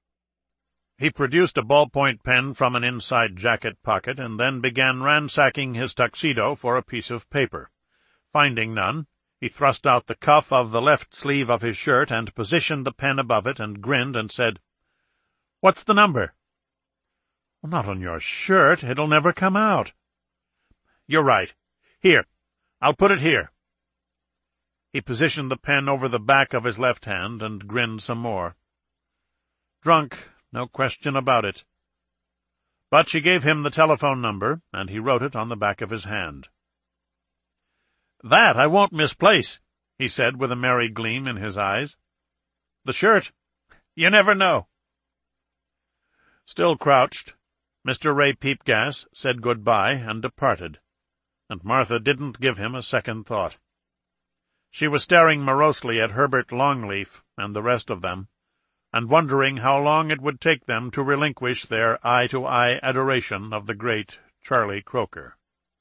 He produced a ballpoint pen from an inside jacket pocket and then began ransacking his tuxedo for a piece of paper. Finding none, he thrust out the cuff of the left sleeve of his shirt and positioned the pen above it and grinned and said, "What's the number?" "Not on your shirt. It'll never come out." "You're right. Here, I'll put it here." He positioned the pen over the back of his left hand and grinned some more. Drunk, no question about it. But she gave him the telephone number, and he wrote it on the back of his hand. "That I won't misplace," he said with a merry gleam in his eyes. "The shirt, you never know." Still crouched, Mr. Ray Peepgas said good-bye and departed, and Martha didn't give him a second thought. She was staring morosely at Herbert Longleaf and the rest of them, and wondering how long it would take them to relinquish their eye-to-eye adoration of the great Charlie Croker.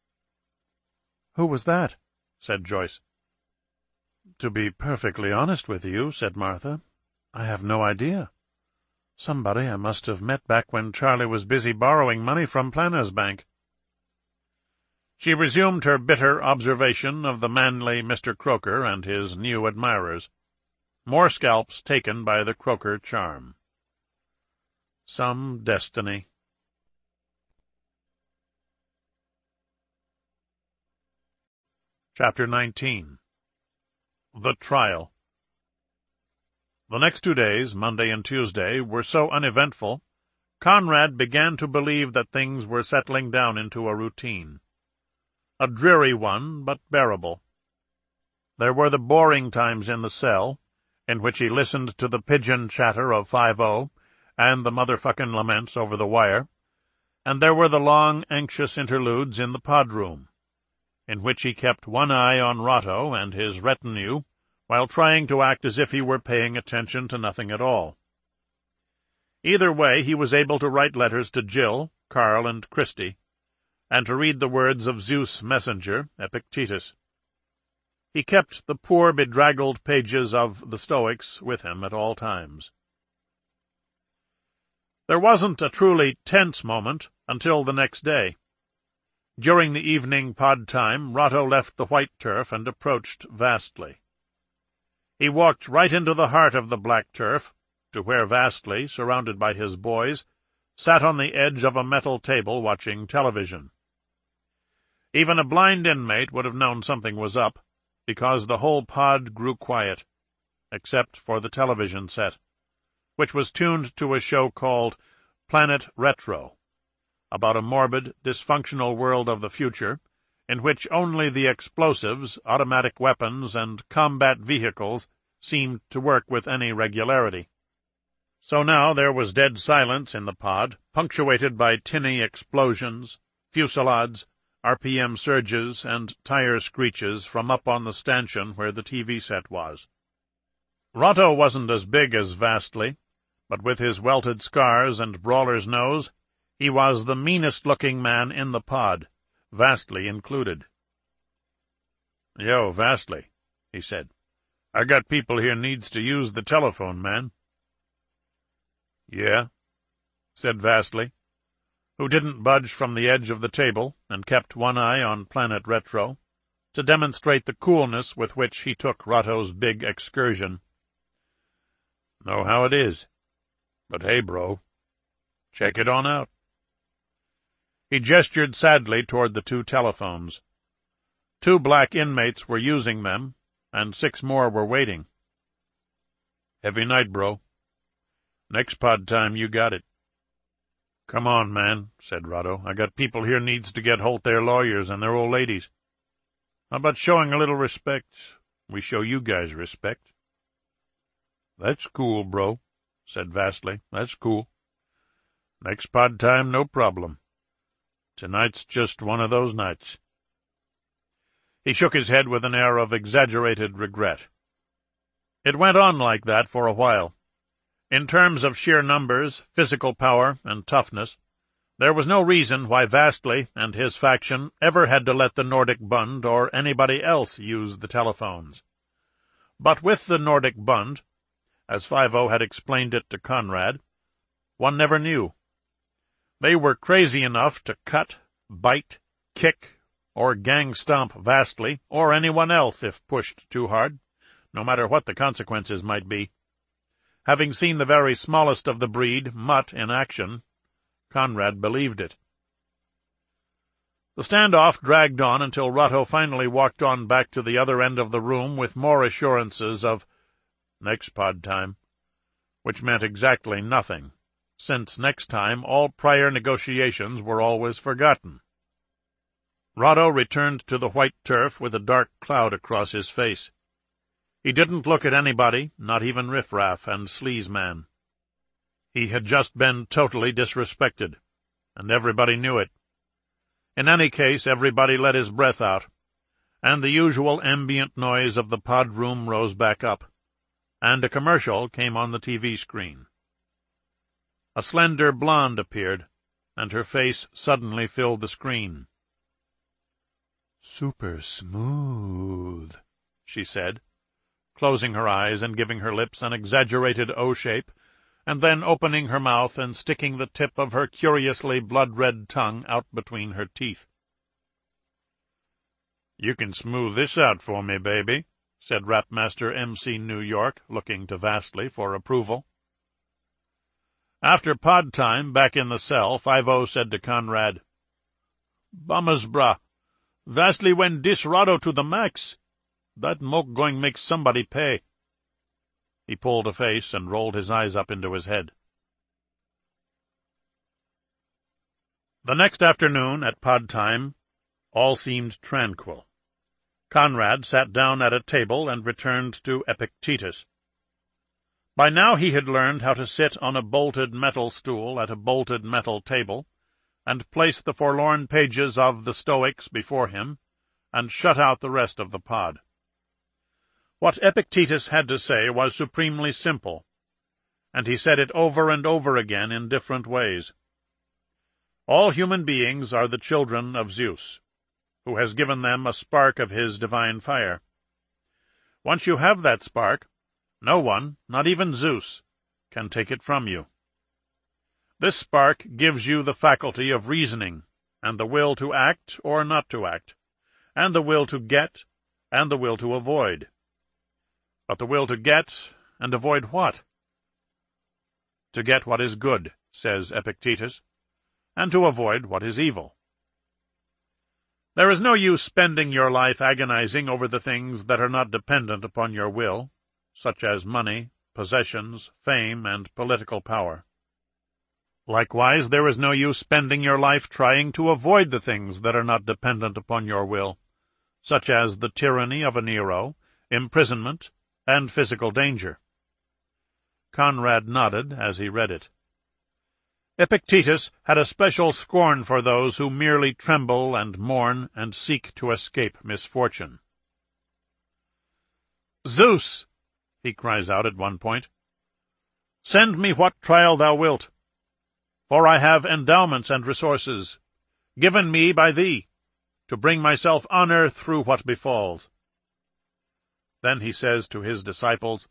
"Who was that?" said Joyce. "To be perfectly honest with you," said Martha, "I have no idea. Somebody I must have met back when Charlie was busy borrowing money from Planners Bank." She resumed her bitter observation of the manly Mr. Croker and his new admirers. More scalps taken by the Croker charm. Some destiny. Chapter 19. The Trial. The next 2 days, Monday and Tuesday, were so uneventful, Conrad began to believe that things were settling down into a routine. A dreary one, but bearable. There were the boring times in the cell, in which he listened to the pigeon chatter of 5-0 and the motherfucking laments over the wire, and there were the long, anxious interludes in the pod room, in which he kept one eye on Rotto and his retinue, while trying to act as if he were paying attention to nothing at all. Either way, he was able to write letters to Jill, Carl, and Christy, and to read the words of Zeus' messenger, Epictetus. He kept the poor bedraggled pages of the Stoics with him at all times. There wasn't a truly tense moment until the next day. During the evening pod time, Rotto left the white turf and approached Vastly. He walked right into the heart of the black turf, to where Vastly, surrounded by his boys, sat on the edge of a metal table watching television. Even a blind inmate would have known something was up, because the whole pod grew quiet, except for the television set, which was tuned to a show called Planet Retro, about a morbid, dysfunctional world of the future, in which only the explosives, automatic weapons, and combat vehicles seemed to work with any regularity. So now there was dead silence in the pod, punctuated by tinny explosions, fusillades, RPM surges, and tire screeches from up on the stanchion where the TV set was. Rotto wasn't as big as Vastly, but with his welted scars and brawler's nose, He was the meanest-looking man in the pod, Vastley included. "Yo, Vastley," he said. "I got people here needs to use the telephone, man." "Yeah," said Vastley, who didn't budge from the edge of the table and kept one eye on Planet Retro, to demonstrate the coolness with which he took Rahto's big excursion. "Know how it is. But hey, bro, check it on out." He gestured sadly toward the 2 telephones. 2 black inmates were using them, and 6 more were waiting. "Heavy night, bro. Next pod time you got it." "Come on, man," said Rahto. "I got people here needs to get holt their lawyers and their old ladies. How about showing a little respect? We show you guys respect." "That's cool, bro," said Vastley. "That's cool. Next pod time, no problem. Tonight's just one of those nights." He shook his head with an air of exaggerated regret. It went on like that for a while. In terms of sheer numbers, physical power, and toughness, there was no reason why Vastley and his faction ever had to let the Nordic Bund or anybody else use the telephones. But with the Nordic Bund, as 5-0 had explained it to Conrad, one never knew. They were crazy enough to cut, bite, kick, or gang-stomp Vastley, or anyone else if pushed too hard, no matter what the consequences might be. Having seen the very smallest of the breed, Mutt, in action, Conrad believed it. The standoff dragged on until Rahto finally walked on back to the other end of the room with more assurances of next pod time, which meant exactly nothing, since next time all prior negotiations were always forgotten. Rahto returned to the white turf with a dark cloud across his face. He didn't look at anybody, not even Riffraff and Sleazeman. He had just been totally disrespected, and everybody knew it. In any case, everybody let his breath out, and the usual ambient noise of the pod room rose back up, and a commercial came on the TV screen. A slender blonde appeared, and her face suddenly filled the screen. "Super smooth," she said, closing her eyes and giving her lips an exaggerated O shape, and then opening her mouth and sticking the tip of her curiously blood-red tongue out between her teeth. "You can smooth this out for me, baby," said Rapmaster M.C. New York, looking to Vastley for approval. After pod time, back in the cell, 5-0 said to Conrad, "Bummers, brah. Vastley went dish Rahto to the max. That moke going make somebody pay." He pulled a face and rolled his eyes up into his head. The next afternoon, at pod time, all seemed tranquil. Conrad sat down at a table and returned to Epictetus. By now he had learned how to sit on a bolted metal stool at a bolted metal table, and place the forlorn pages of the Stoics before him, and shut out the rest of the pod. What Epictetus had to say was supremely simple, and he said it over and over again in different ways. All human beings are the children of Zeus, who has given them a spark of his divine fire. Once you have that spark, no one, not even Zeus, can take it from you. This spark gives you the faculty of reasoning, and the will to act or not to act, and the will to get, and the will to avoid. But the will to get and avoid what? To get what is good, says Epictetus, and to avoid what is evil. There is no use spending your life agonizing over the things that are not dependent upon your will, such as money, possessions, fame, and political power. Likewise, there is no use spending your life trying to avoid the things that are not dependent upon your will, such as the tyranny of a Nero, imprisonment, and physical danger. Conrad nodded as he read it. Epictetus had a special scorn for those who merely tremble and mourn and seek to escape misfortune. "Zeus," he cries out at one point, "send me what trial thou wilt. For I have endowments and resources, given me by thee, to bring myself honor through what befalls. Then he says to his disciples,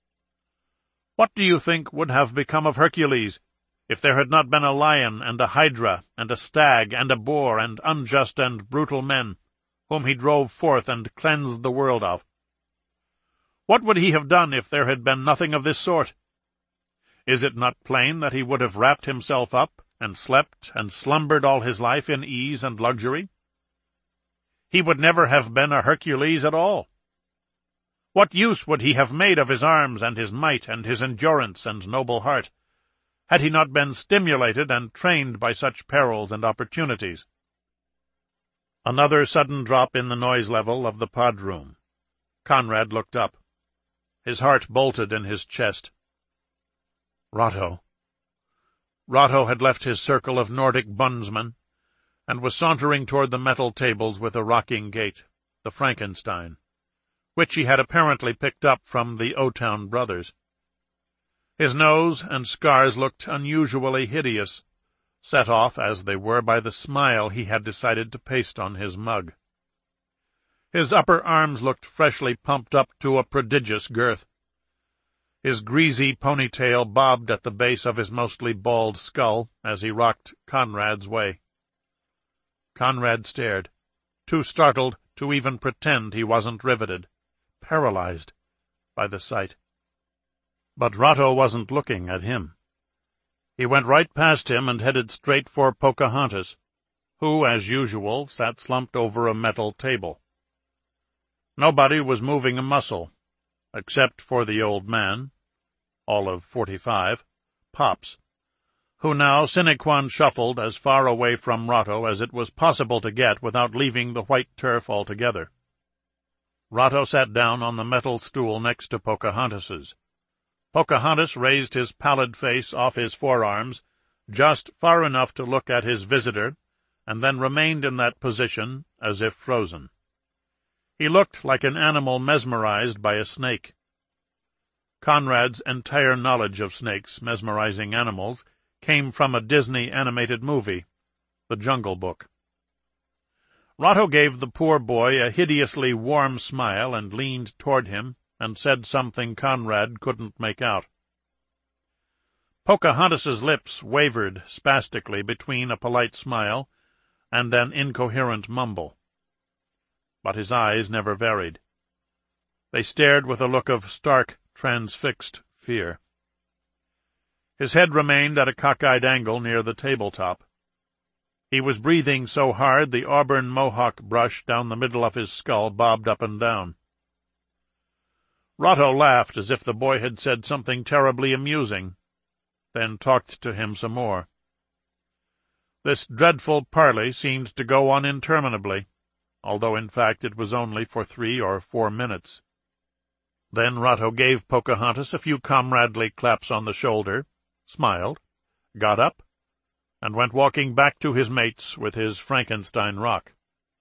What do you think would have become of Hercules, if there had not been a lion and a hydra and a stag and a boar and unjust and brutal men, whom he drove forth and cleansed the world of? What would he have done if there had been nothing of this sort? Is it not plain that he would have wrapped himself up and slept and slumbered all his life in ease and luxury? He would never have been a Hercules at all. What use would he have made of his arms and his might and his endurance and noble heart, had he not been stimulated and trained by such perils and opportunities? Another sudden drop in the noise level of the pod room. Conrad looked up. His heart bolted in his chest. Rahto. Rahto had left his circle of Nordic bondsmen, and was sauntering toward the metal tables with a rocking gait, the Frankenstein, which he had apparently picked up from the O-Town brothers. His nose and scars looked unusually hideous, set off as they were by the smile he had decided to paste on his mug. His upper arms looked freshly pumped up to a prodigious girth. His greasy ponytail bobbed at the base of his mostly bald skull as he rocked Conrad's way. Conrad stared, too startled to even pretend he wasn't riveted, paralyzed by the sight. But Rahto wasn't looking at him. He went right past him and headed straight for Pocahontas, who, as usual, sat slumped over a metal table. Nobody was moving a muscle, except for the old man, all of 45, Pops, who now sine qua shuffled as far away from Rahto as it was possible to get without leaving the white turf altogether. Rahto sat down on the metal stool next to Pocahontas's. Pocahontas raised his pallid face off his forearms just far enough to look at his visitor, and then remained in that position as if frozen. He looked like an animal mesmerized by a snake. Conrad's entire knowledge of snakes mesmerizing animals came from a Disney animated movie, The Jungle Book. Rahto gave the poor boy a hideously warm smile and leaned toward him and said something Conrad couldn't make out. Pocahontas's lips wavered spastically between a polite smile and an incoherent mumble. But his eyes never varied. They stared with a look of stark, transfixed fear. His head remained at a cockeyed angle near the tabletop. He was breathing so hard the auburn mohawk brush down the middle of his skull bobbed up and down. Rahto laughed as if the boy had said something terribly amusing, then talked to him some more. This dreadful parley seemed to go on interminably, although in fact it was only for 3 or 4 minutes. Then Rahto gave Pocahontas a few comradely claps on the shoulder, smiled, got up, and went walking back to his mates with his Frankenstein rock.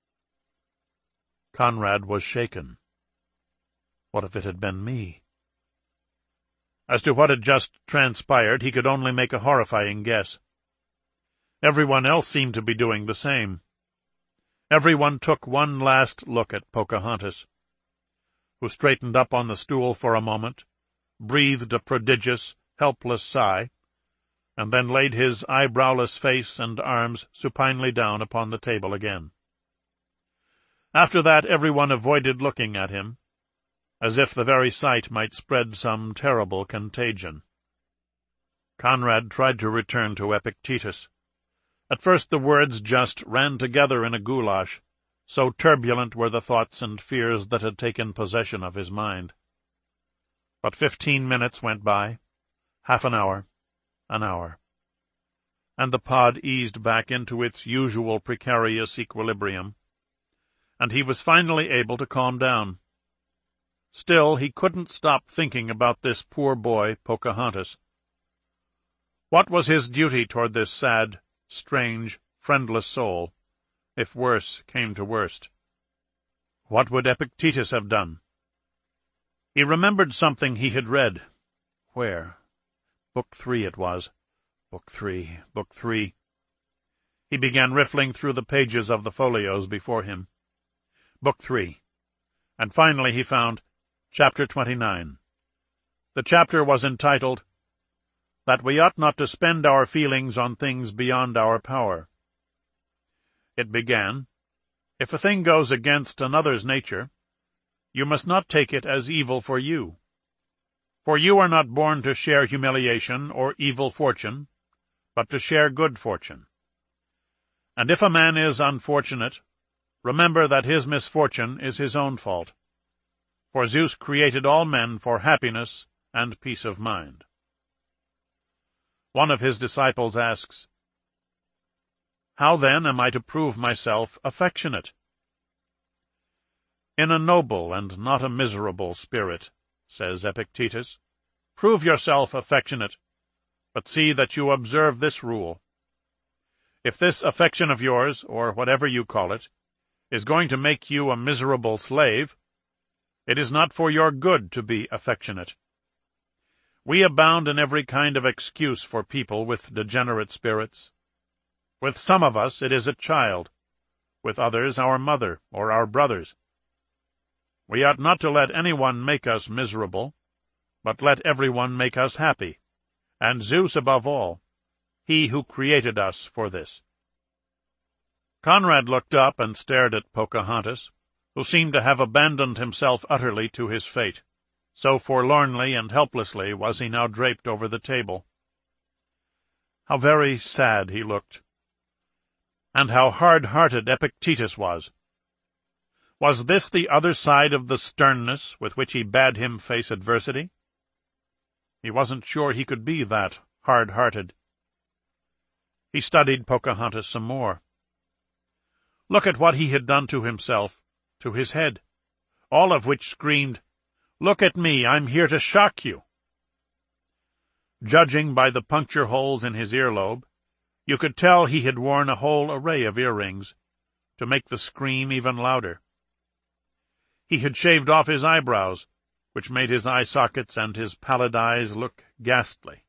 Conrad was shaken. What if it had been me? As to what had just transpired, he could only make a horrifying guess. Everyone else seemed to be doing the same. Everyone took one last look at Pocahontas, who straightened up on the stool for a moment, breathed a prodigious, helpless sigh, and then laid his eyebrowless face and arms supinely down upon the table again. After that everyone avoided looking at him, as if the very sight might spread some terrible contagion. Conrad tried to return to Epictetus. At first the words just ran together in a goulash, so turbulent were the thoughts and fears that had taken possession of his mind. But 15 minutes went by, half an hour, and the pod eased back into its usual precarious equilibrium, and he was finally able to calm down. Still, he couldn't stop thinking about this poor boy, Pocahontas. What was his duty toward this sad, strange, friendless soul, if worse came to worst? What would Epictetus have done? He remembered something he had read. Where? Book 3 it was. Book 3, Book 3. He began riffling through the pages of the folios before him. Book 3. And finally he found Chapter 29. The chapter was entitled, That We Ought Not to Spend Our Feelings on Things Beyond Our Power. It began, If a thing goes against another's nature, you must not take it as evil for you. For you are not born to share humiliation or evil fortune, but to share good fortune. And if a man is unfortunate, remember that his misfortune is his own fault. For Zeus created all men for happiness and peace of mind. One of his disciples asks, How then am I to prove myself affectionate? In a noble and not a miserable spirit, says Epictetus, prove yourself affectionate, but see that you observe this rule. If this affection of yours, or whatever you call it, is going to make you a miserable slave, it is not for your good to be affectionate. We abound in every kind of excuse for people with degenerate spirits. With some of us it is a child, with others our mother or our brothers. We ought not to let anyone make us miserable, but let everyone make us happy, and Zeus above all, he who created us for this. Conrad looked up and stared at Pocahontas, who seemed to have abandoned himself utterly to his fate. So forlornly and helplessly was he now draped over the table. How very sad he looked, and how hard-hearted Epictetus was. Was this the other side of the sternness with which he bade him face adversity? He wasn't sure he could be that hard-hearted. He studied Pocahontas some more. Look at what he had done to himself, to his head, all of which screamed, Look at me, I'm here to shock you. Judging by the puncture holes in his earlobe, you could tell he had worn a whole array of earrings, to make the scream even louder. He had shaved off his eyebrows, which made his eye sockets and his pallid eyes look ghastly.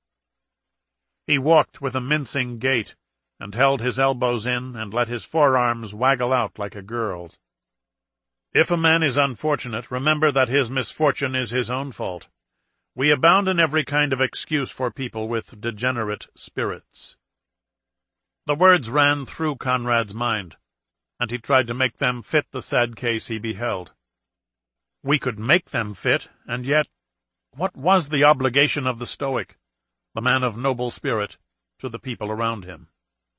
He walked with a mincing gait, and held his elbows in, and let his forearms waggle out like a girl's. If a man is unfortunate, remember that his misfortune is his own fault. We abound in every kind of excuse for people with degenerate spirits. The words ran through Conrad's mind, and he tried to make them fit the sad case he beheld. We could make them fit, and yet, what was the obligation of the Stoic, the man of noble spirit, to the people around him?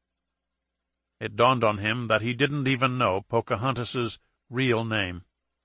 It dawned on him that he didn't even know Pocahontas's real name.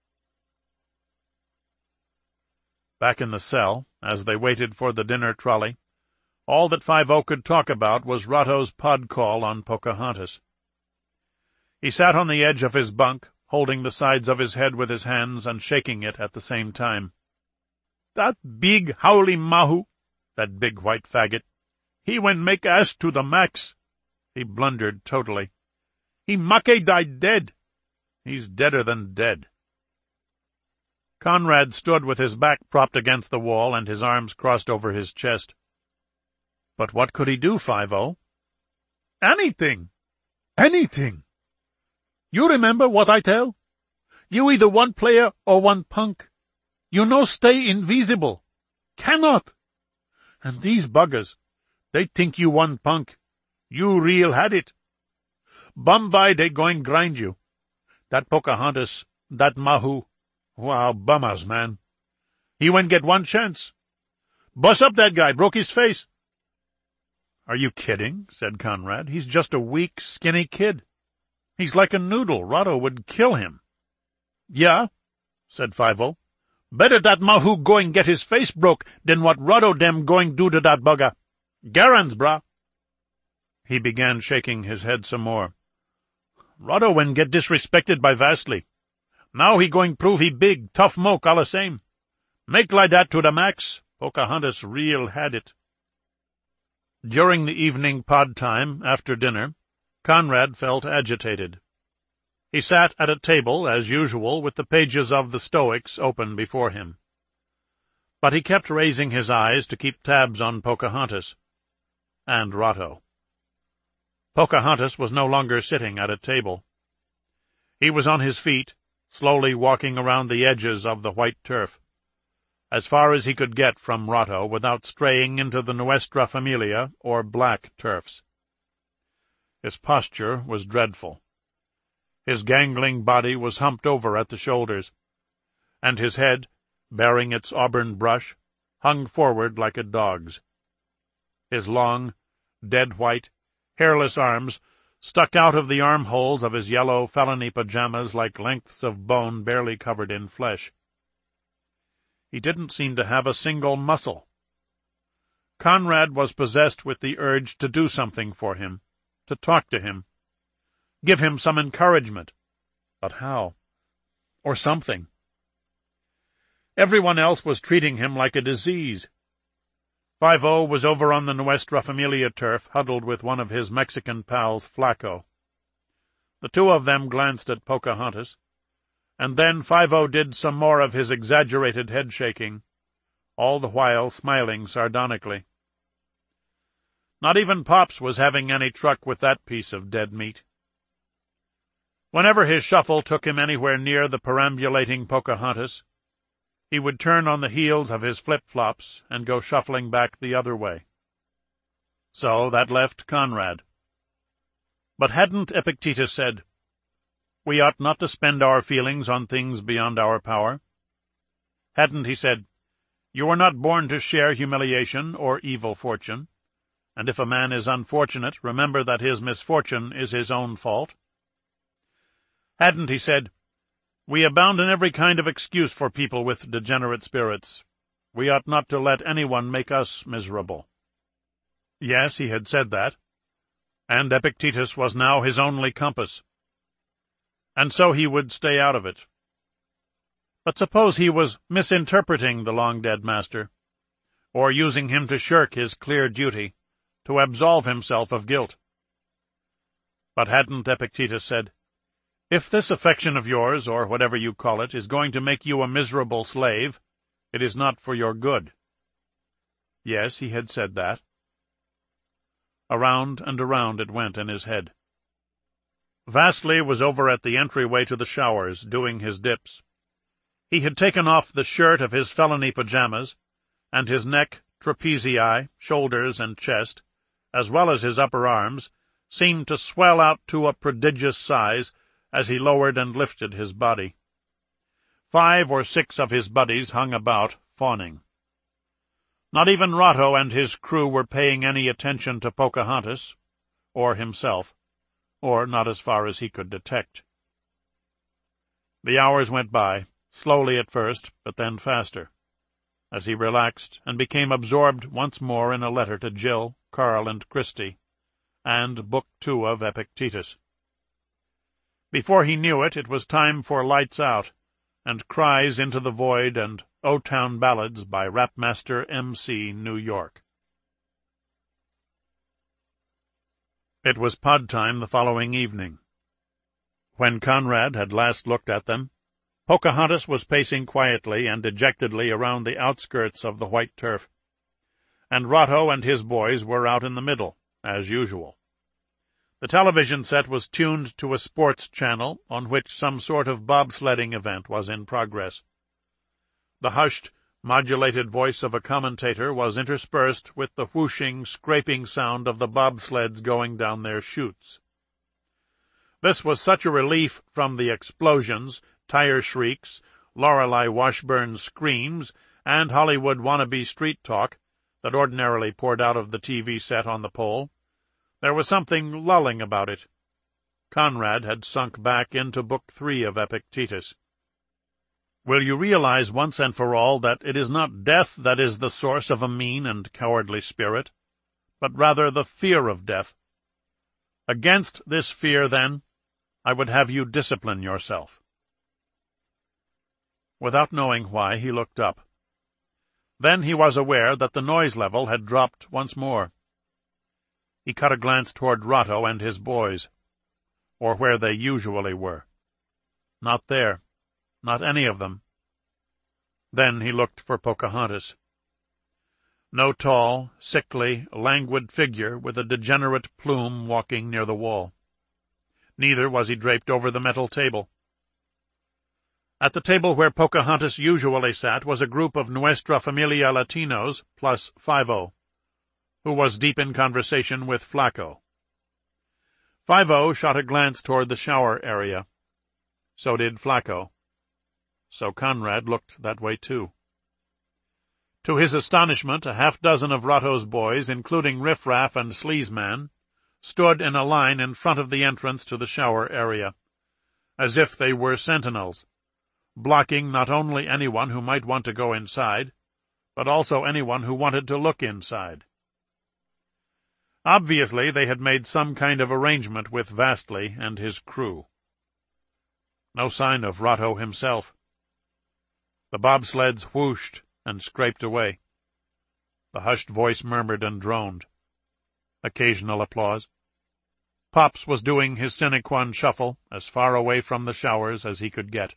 Back in the cell, as they waited for the dinner trolley, all that 5-0 could talk about was Rahto's pod call on Pocahontas. He sat on the edge of his bunk, holding the sides of his head with his hands and shaking it at the same time. That big howly mahu, that big white faggot, he went make ass to the max. He blundered totally. He make died dead. He's deader than dead. Conrad stood with his back propped against the wall and his arms crossed over his chest. But what could he do, 5-0? Anything. Anything. You remember what I tell? You either one player or one punk. You no stay invisible. Cannot. And these buggers, they think you one punk. You real had it. Bombay they going grind you. That Pocahontas, that Mahu. Wow, bummers, man. He went get one chance. Bust up that guy, broke his face. Are you kidding? Said Conrad. He's just a weak, skinny kid. He's like a noodle. Rahto would kill him. Yeah, said 5-0. Better that Mahu going get his face broke than what Rahto dem going do to that bugger. Garans, brah. He began shaking his head some more. Rahto when get disrespected by Vastly. Now he going prove he big, tough moke all the same. Make like that to the max. Pocahontas real had it. During the evening pod time, after dinner, Conrad felt agitated. He sat at a table, as usual, with the pages of the Stoics open before him. But he kept raising his eyes to keep tabs on Pocahontas. and Rahto. Pocahontas was no longer sitting at a table. He was on his feet, slowly walking around the edges of the white turf, as far as he could get from Rahto without straying into the Nuestra Familia or black turfs. His posture was dreadful. His gangling body was humped over at the shoulders, and his head, bearing its auburn brush, hung forward like a dog's. His long, dead-white, hairless arms stuck out of the armholes of his yellow felony pajamas like lengths of bone barely covered in flesh. He didn't seem to have a single muscle. Conrad was possessed with the urge to do something for him, to talk to him, give him some encouragement. But how? Or something. Everyone else was treating him like a disease. 5-0 was over on the Nuestra Familia turf, huddled with one of his Mexican pals, Flaco. The two of them glanced at Pocahontas, and then 5-0 did some more of his exaggerated head-shaking, all the while smiling sardonically. Not even Pops was having any truck with that piece of dead meat. Whenever his shuffle took him anywhere near the perambulating Pocahontas, he would turn on the heels of his flip-flops and go shuffling back the other way. So that left Conrad. But hadn't Epictetus said, "We ought not to spend our feelings on things beyond our power"? Hadn't he said, "You are not born to share humiliation or evil fortune, and if a man is unfortunate, remember that his misfortune is his own fault"? Hadn't he said, "We abound in every kind of excuse for people with degenerate spirits. We ought not to let anyone make us miserable"? Yes, he had said that, and Epictetus was now his only compass. And so he would stay out of it. But suppose he was misinterpreting the long-dead master, or using him to shirk his clear duty, to absolve himself of guilt. But hadn't Epictetus said, "If this affection of yours, or whatever you call it, is going to make you a miserable slave, it is not for your good"? Yes, he had said that. Around and around it went in his head. Vasily was over at the entryway to the showers, doing his dips. He had taken off the shirt of his felony pajamas, and his neck, trapezii, shoulders, and chest, as well as his upper arms, seemed to swell out to a prodigious size as he lowered and lifted his body. 5 or 6 of his buddies hung about, fawning. Not even Rahto and his crew were paying any attention to Pocahontas, or himself, or not as far as he could detect. The hours went by, slowly at first, but then faster, as he relaxed and became absorbed once more in a letter to Jill, Carl, and Christie, and Book 2 of Epictetus. Before he knew it, it was time for Lights Out, and Cries into the Void, and O-Town Ballads by Rapmaster M.C. New York. It was pod time the following evening. When Conrad had last looked at them, Pocahontas was pacing quietly and dejectedly around the outskirts of the white turf, and Rahto and his boys were out in the middle, as usual. The television set was tuned to a sports channel on which some sort of bobsledding event was in progress. The hushed, modulated voice of a commentator was interspersed with the whooshing, scraping sound of the bobsleds going down their chutes. This was such a relief from the explosions, tire shrieks, Lorelei Washburn screams, and Hollywood wannabe street talk that ordinarily poured out of the TV set on the pole. There was something lulling about it. Conrad had sunk back into Book 3 of Epictetus. Will you realize once and for all that it is not death that is the source of a mean and cowardly spirit, but rather the fear of death? Against this fear, then, I would have you discipline yourself. Without knowing why, he looked up. Then he was aware that the noise level had dropped once more. He cut a glance toward Rahto and his boys, or where they usually were. Not there. Not any of them. Then he looked for Pocahontas. No tall, sickly, languid figure with a degenerate plume walking near the wall. Neither was he draped over the metal table. At the table where Pocahontas usually sat was a group of Nuestra Familia Latinos plus 5-0, who was deep in conversation with Flaco. 5-0 shot a glance toward the shower area. So did Flaco. So Conrad looked that way too. To his astonishment, a half-dozen of Rahto's boys, including Riff-Raff and Sleazeman, stood in a line in front of the entrance to the shower area, as if they were sentinels, blocking not only anyone who might want to go inside, but also anyone who wanted to look inside. Obviously, they had made some kind of arrangement with Vastley and his crew. No sign of Rahto himself. The bobsleds whooshed and scraped away. The hushed voice murmured and droned. Occasional applause. Pops was doing his sine qua non shuffle as far away from the showers as he could get.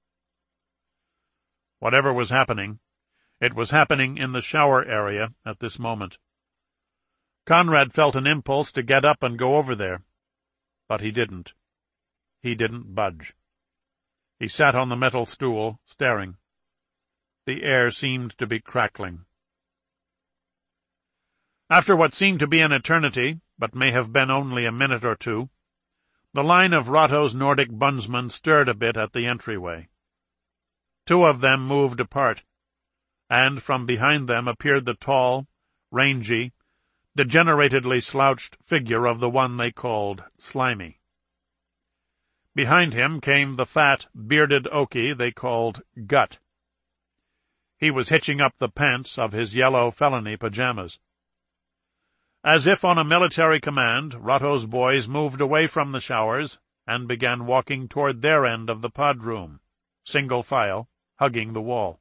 Whatever was happening, it was happening in the shower area at this moment. Conrad felt an impulse to get up and go over there, but he didn't. He didn't budge. He sat on the metal stool, staring. The air seemed to be crackling. After what seemed to be an eternity, but may have been only a minute or two, the line of Rahto's Nordic bondsmen stirred a bit at the entryway. Two of them moved apart, and from behind them appeared the tall, rangy, degeneratedly slouched figure of the one they called Slimy. Behind him came the fat, bearded Okie they called Gut. He was hitching up the pants of his yellow felony pajamas. As if on a military command, Rahto's boys moved away from the showers and began walking toward their end of the pod room, single file, hugging the wall.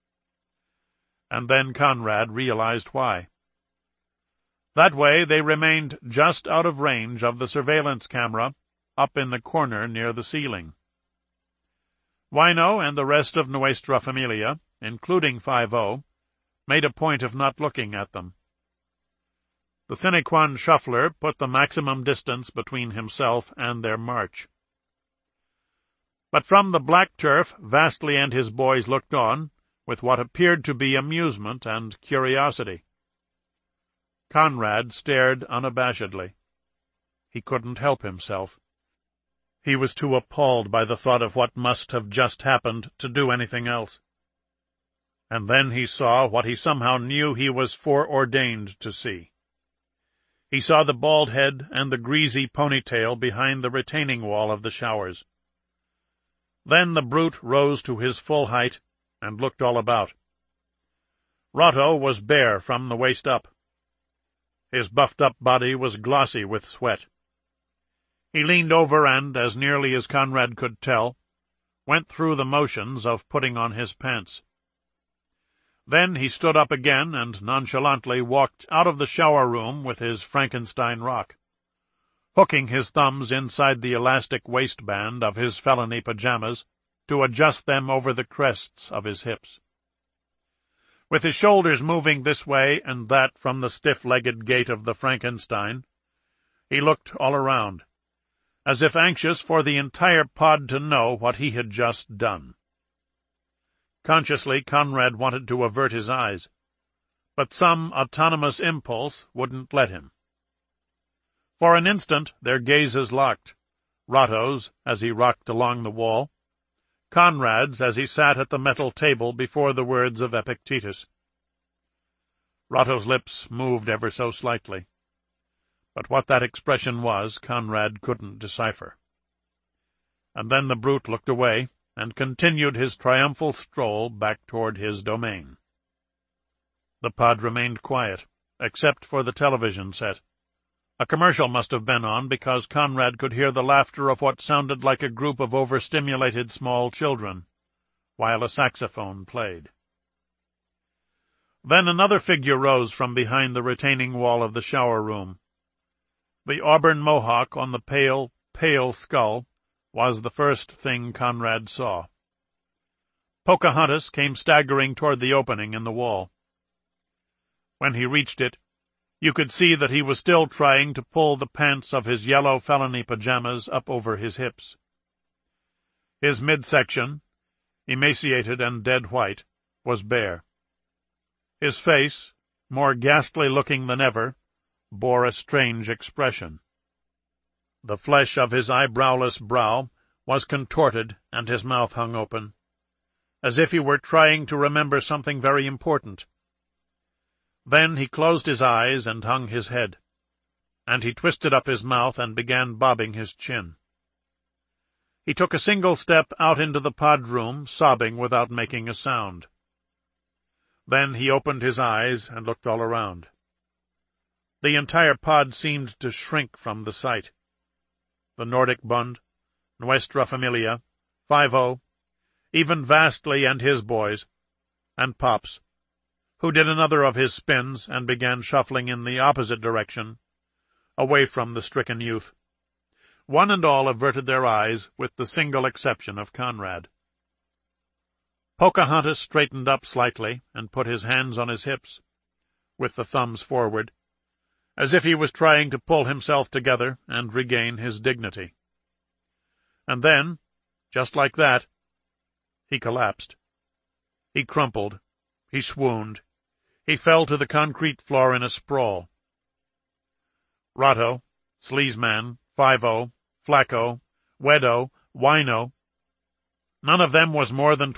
And then Conrad realized why. That way they remained just out of range of the surveillance camera up in the corner near the ceiling. Wino and the rest of Nuestra Familia, including 5-0, made a point of not looking at them. The sine qua non shuffler put the maximum distance between himself and their march. But from the black turf, Vastley and his boys looked on, with what appeared to be amusement and curiosity. Conrad stared unabashedly. He couldn't help himself. He was too appalled by the thought of what must have just happened to do anything else. And then he saw what he somehow knew he was foreordained to see. He saw the bald head and the greasy ponytail behind the retaining wall of the showers. Then the brute rose to his full height and looked all about. Rahto was bare from the waist up. His buffed-up body was glossy with sweat. He leaned over and, as nearly as Conrad could tell, went through the motions of putting on his pants. Then he stood up again and nonchalantly walked out of the shower room with his Frankenstein rock, hooking his thumbs inside the elastic waistband of his felony pajamas to adjust them over the crests of his hips. With his shoulders moving this way and that from the stiff-legged gait of the Frankenstein, he looked all around, as if anxious for the entire pod to know what he had just done. Consciously, Conrad wanted to avert his eyes, but some autonomous impulse wouldn't let him. For an instant their gazes locked, Rahto's as he rocked along the wall, Conrad's as he sat at the metal table before the words of Epictetus. Rahto's lips moved ever so slightly, but what that expression was Conrad couldn't decipher. And then the brute looked away and continued his triumphal stroll back toward his domain. The pod remained quiet, except for the television set. A commercial must have been on because Conrad could hear the laughter of what sounded like a group of overstimulated small children, while a saxophone played. Then another figure rose from behind the retaining wall of the shower room. The auburn mohawk on the pale, pale skull was the first thing Conrad saw. Pocahontas came staggering toward the opening in the wall. When he reached it, you could see that he was still trying to pull the pants of his yellow felony pajamas up over his hips. His midsection, emaciated and dead white, was bare. His face, more ghastly-looking than ever, bore a strange expression. The flesh of his eyebrowless brow was contorted and his mouth hung open, as if he were trying to remember something very important. Then he closed his eyes and hung his head, and he twisted up his mouth and began bobbing his chin. He took a single step out into the pod room, sobbing without making a sound. Then he opened his eyes and looked all around. The entire pod seemed to shrink from the sight. The Nordic Bund, Nuestra Familia, 5-0, even Vastly and his boys, and Pops, who did another of his spins and began shuffling in the opposite direction, away from the stricken youth. One and all averted their eyes, with the single exception of Conrad. Pocahontas straightened up slightly and put his hands on his hips, with the thumbs forward, as if he was trying to pull himself together and regain his dignity. And then, just like that, he collapsed. He crumpled. He swooned. He fell to the concrete floor in a sprawl. Rotto, Sleazeman, 5-0, Flacco, Wedo, Wino, none of them was more than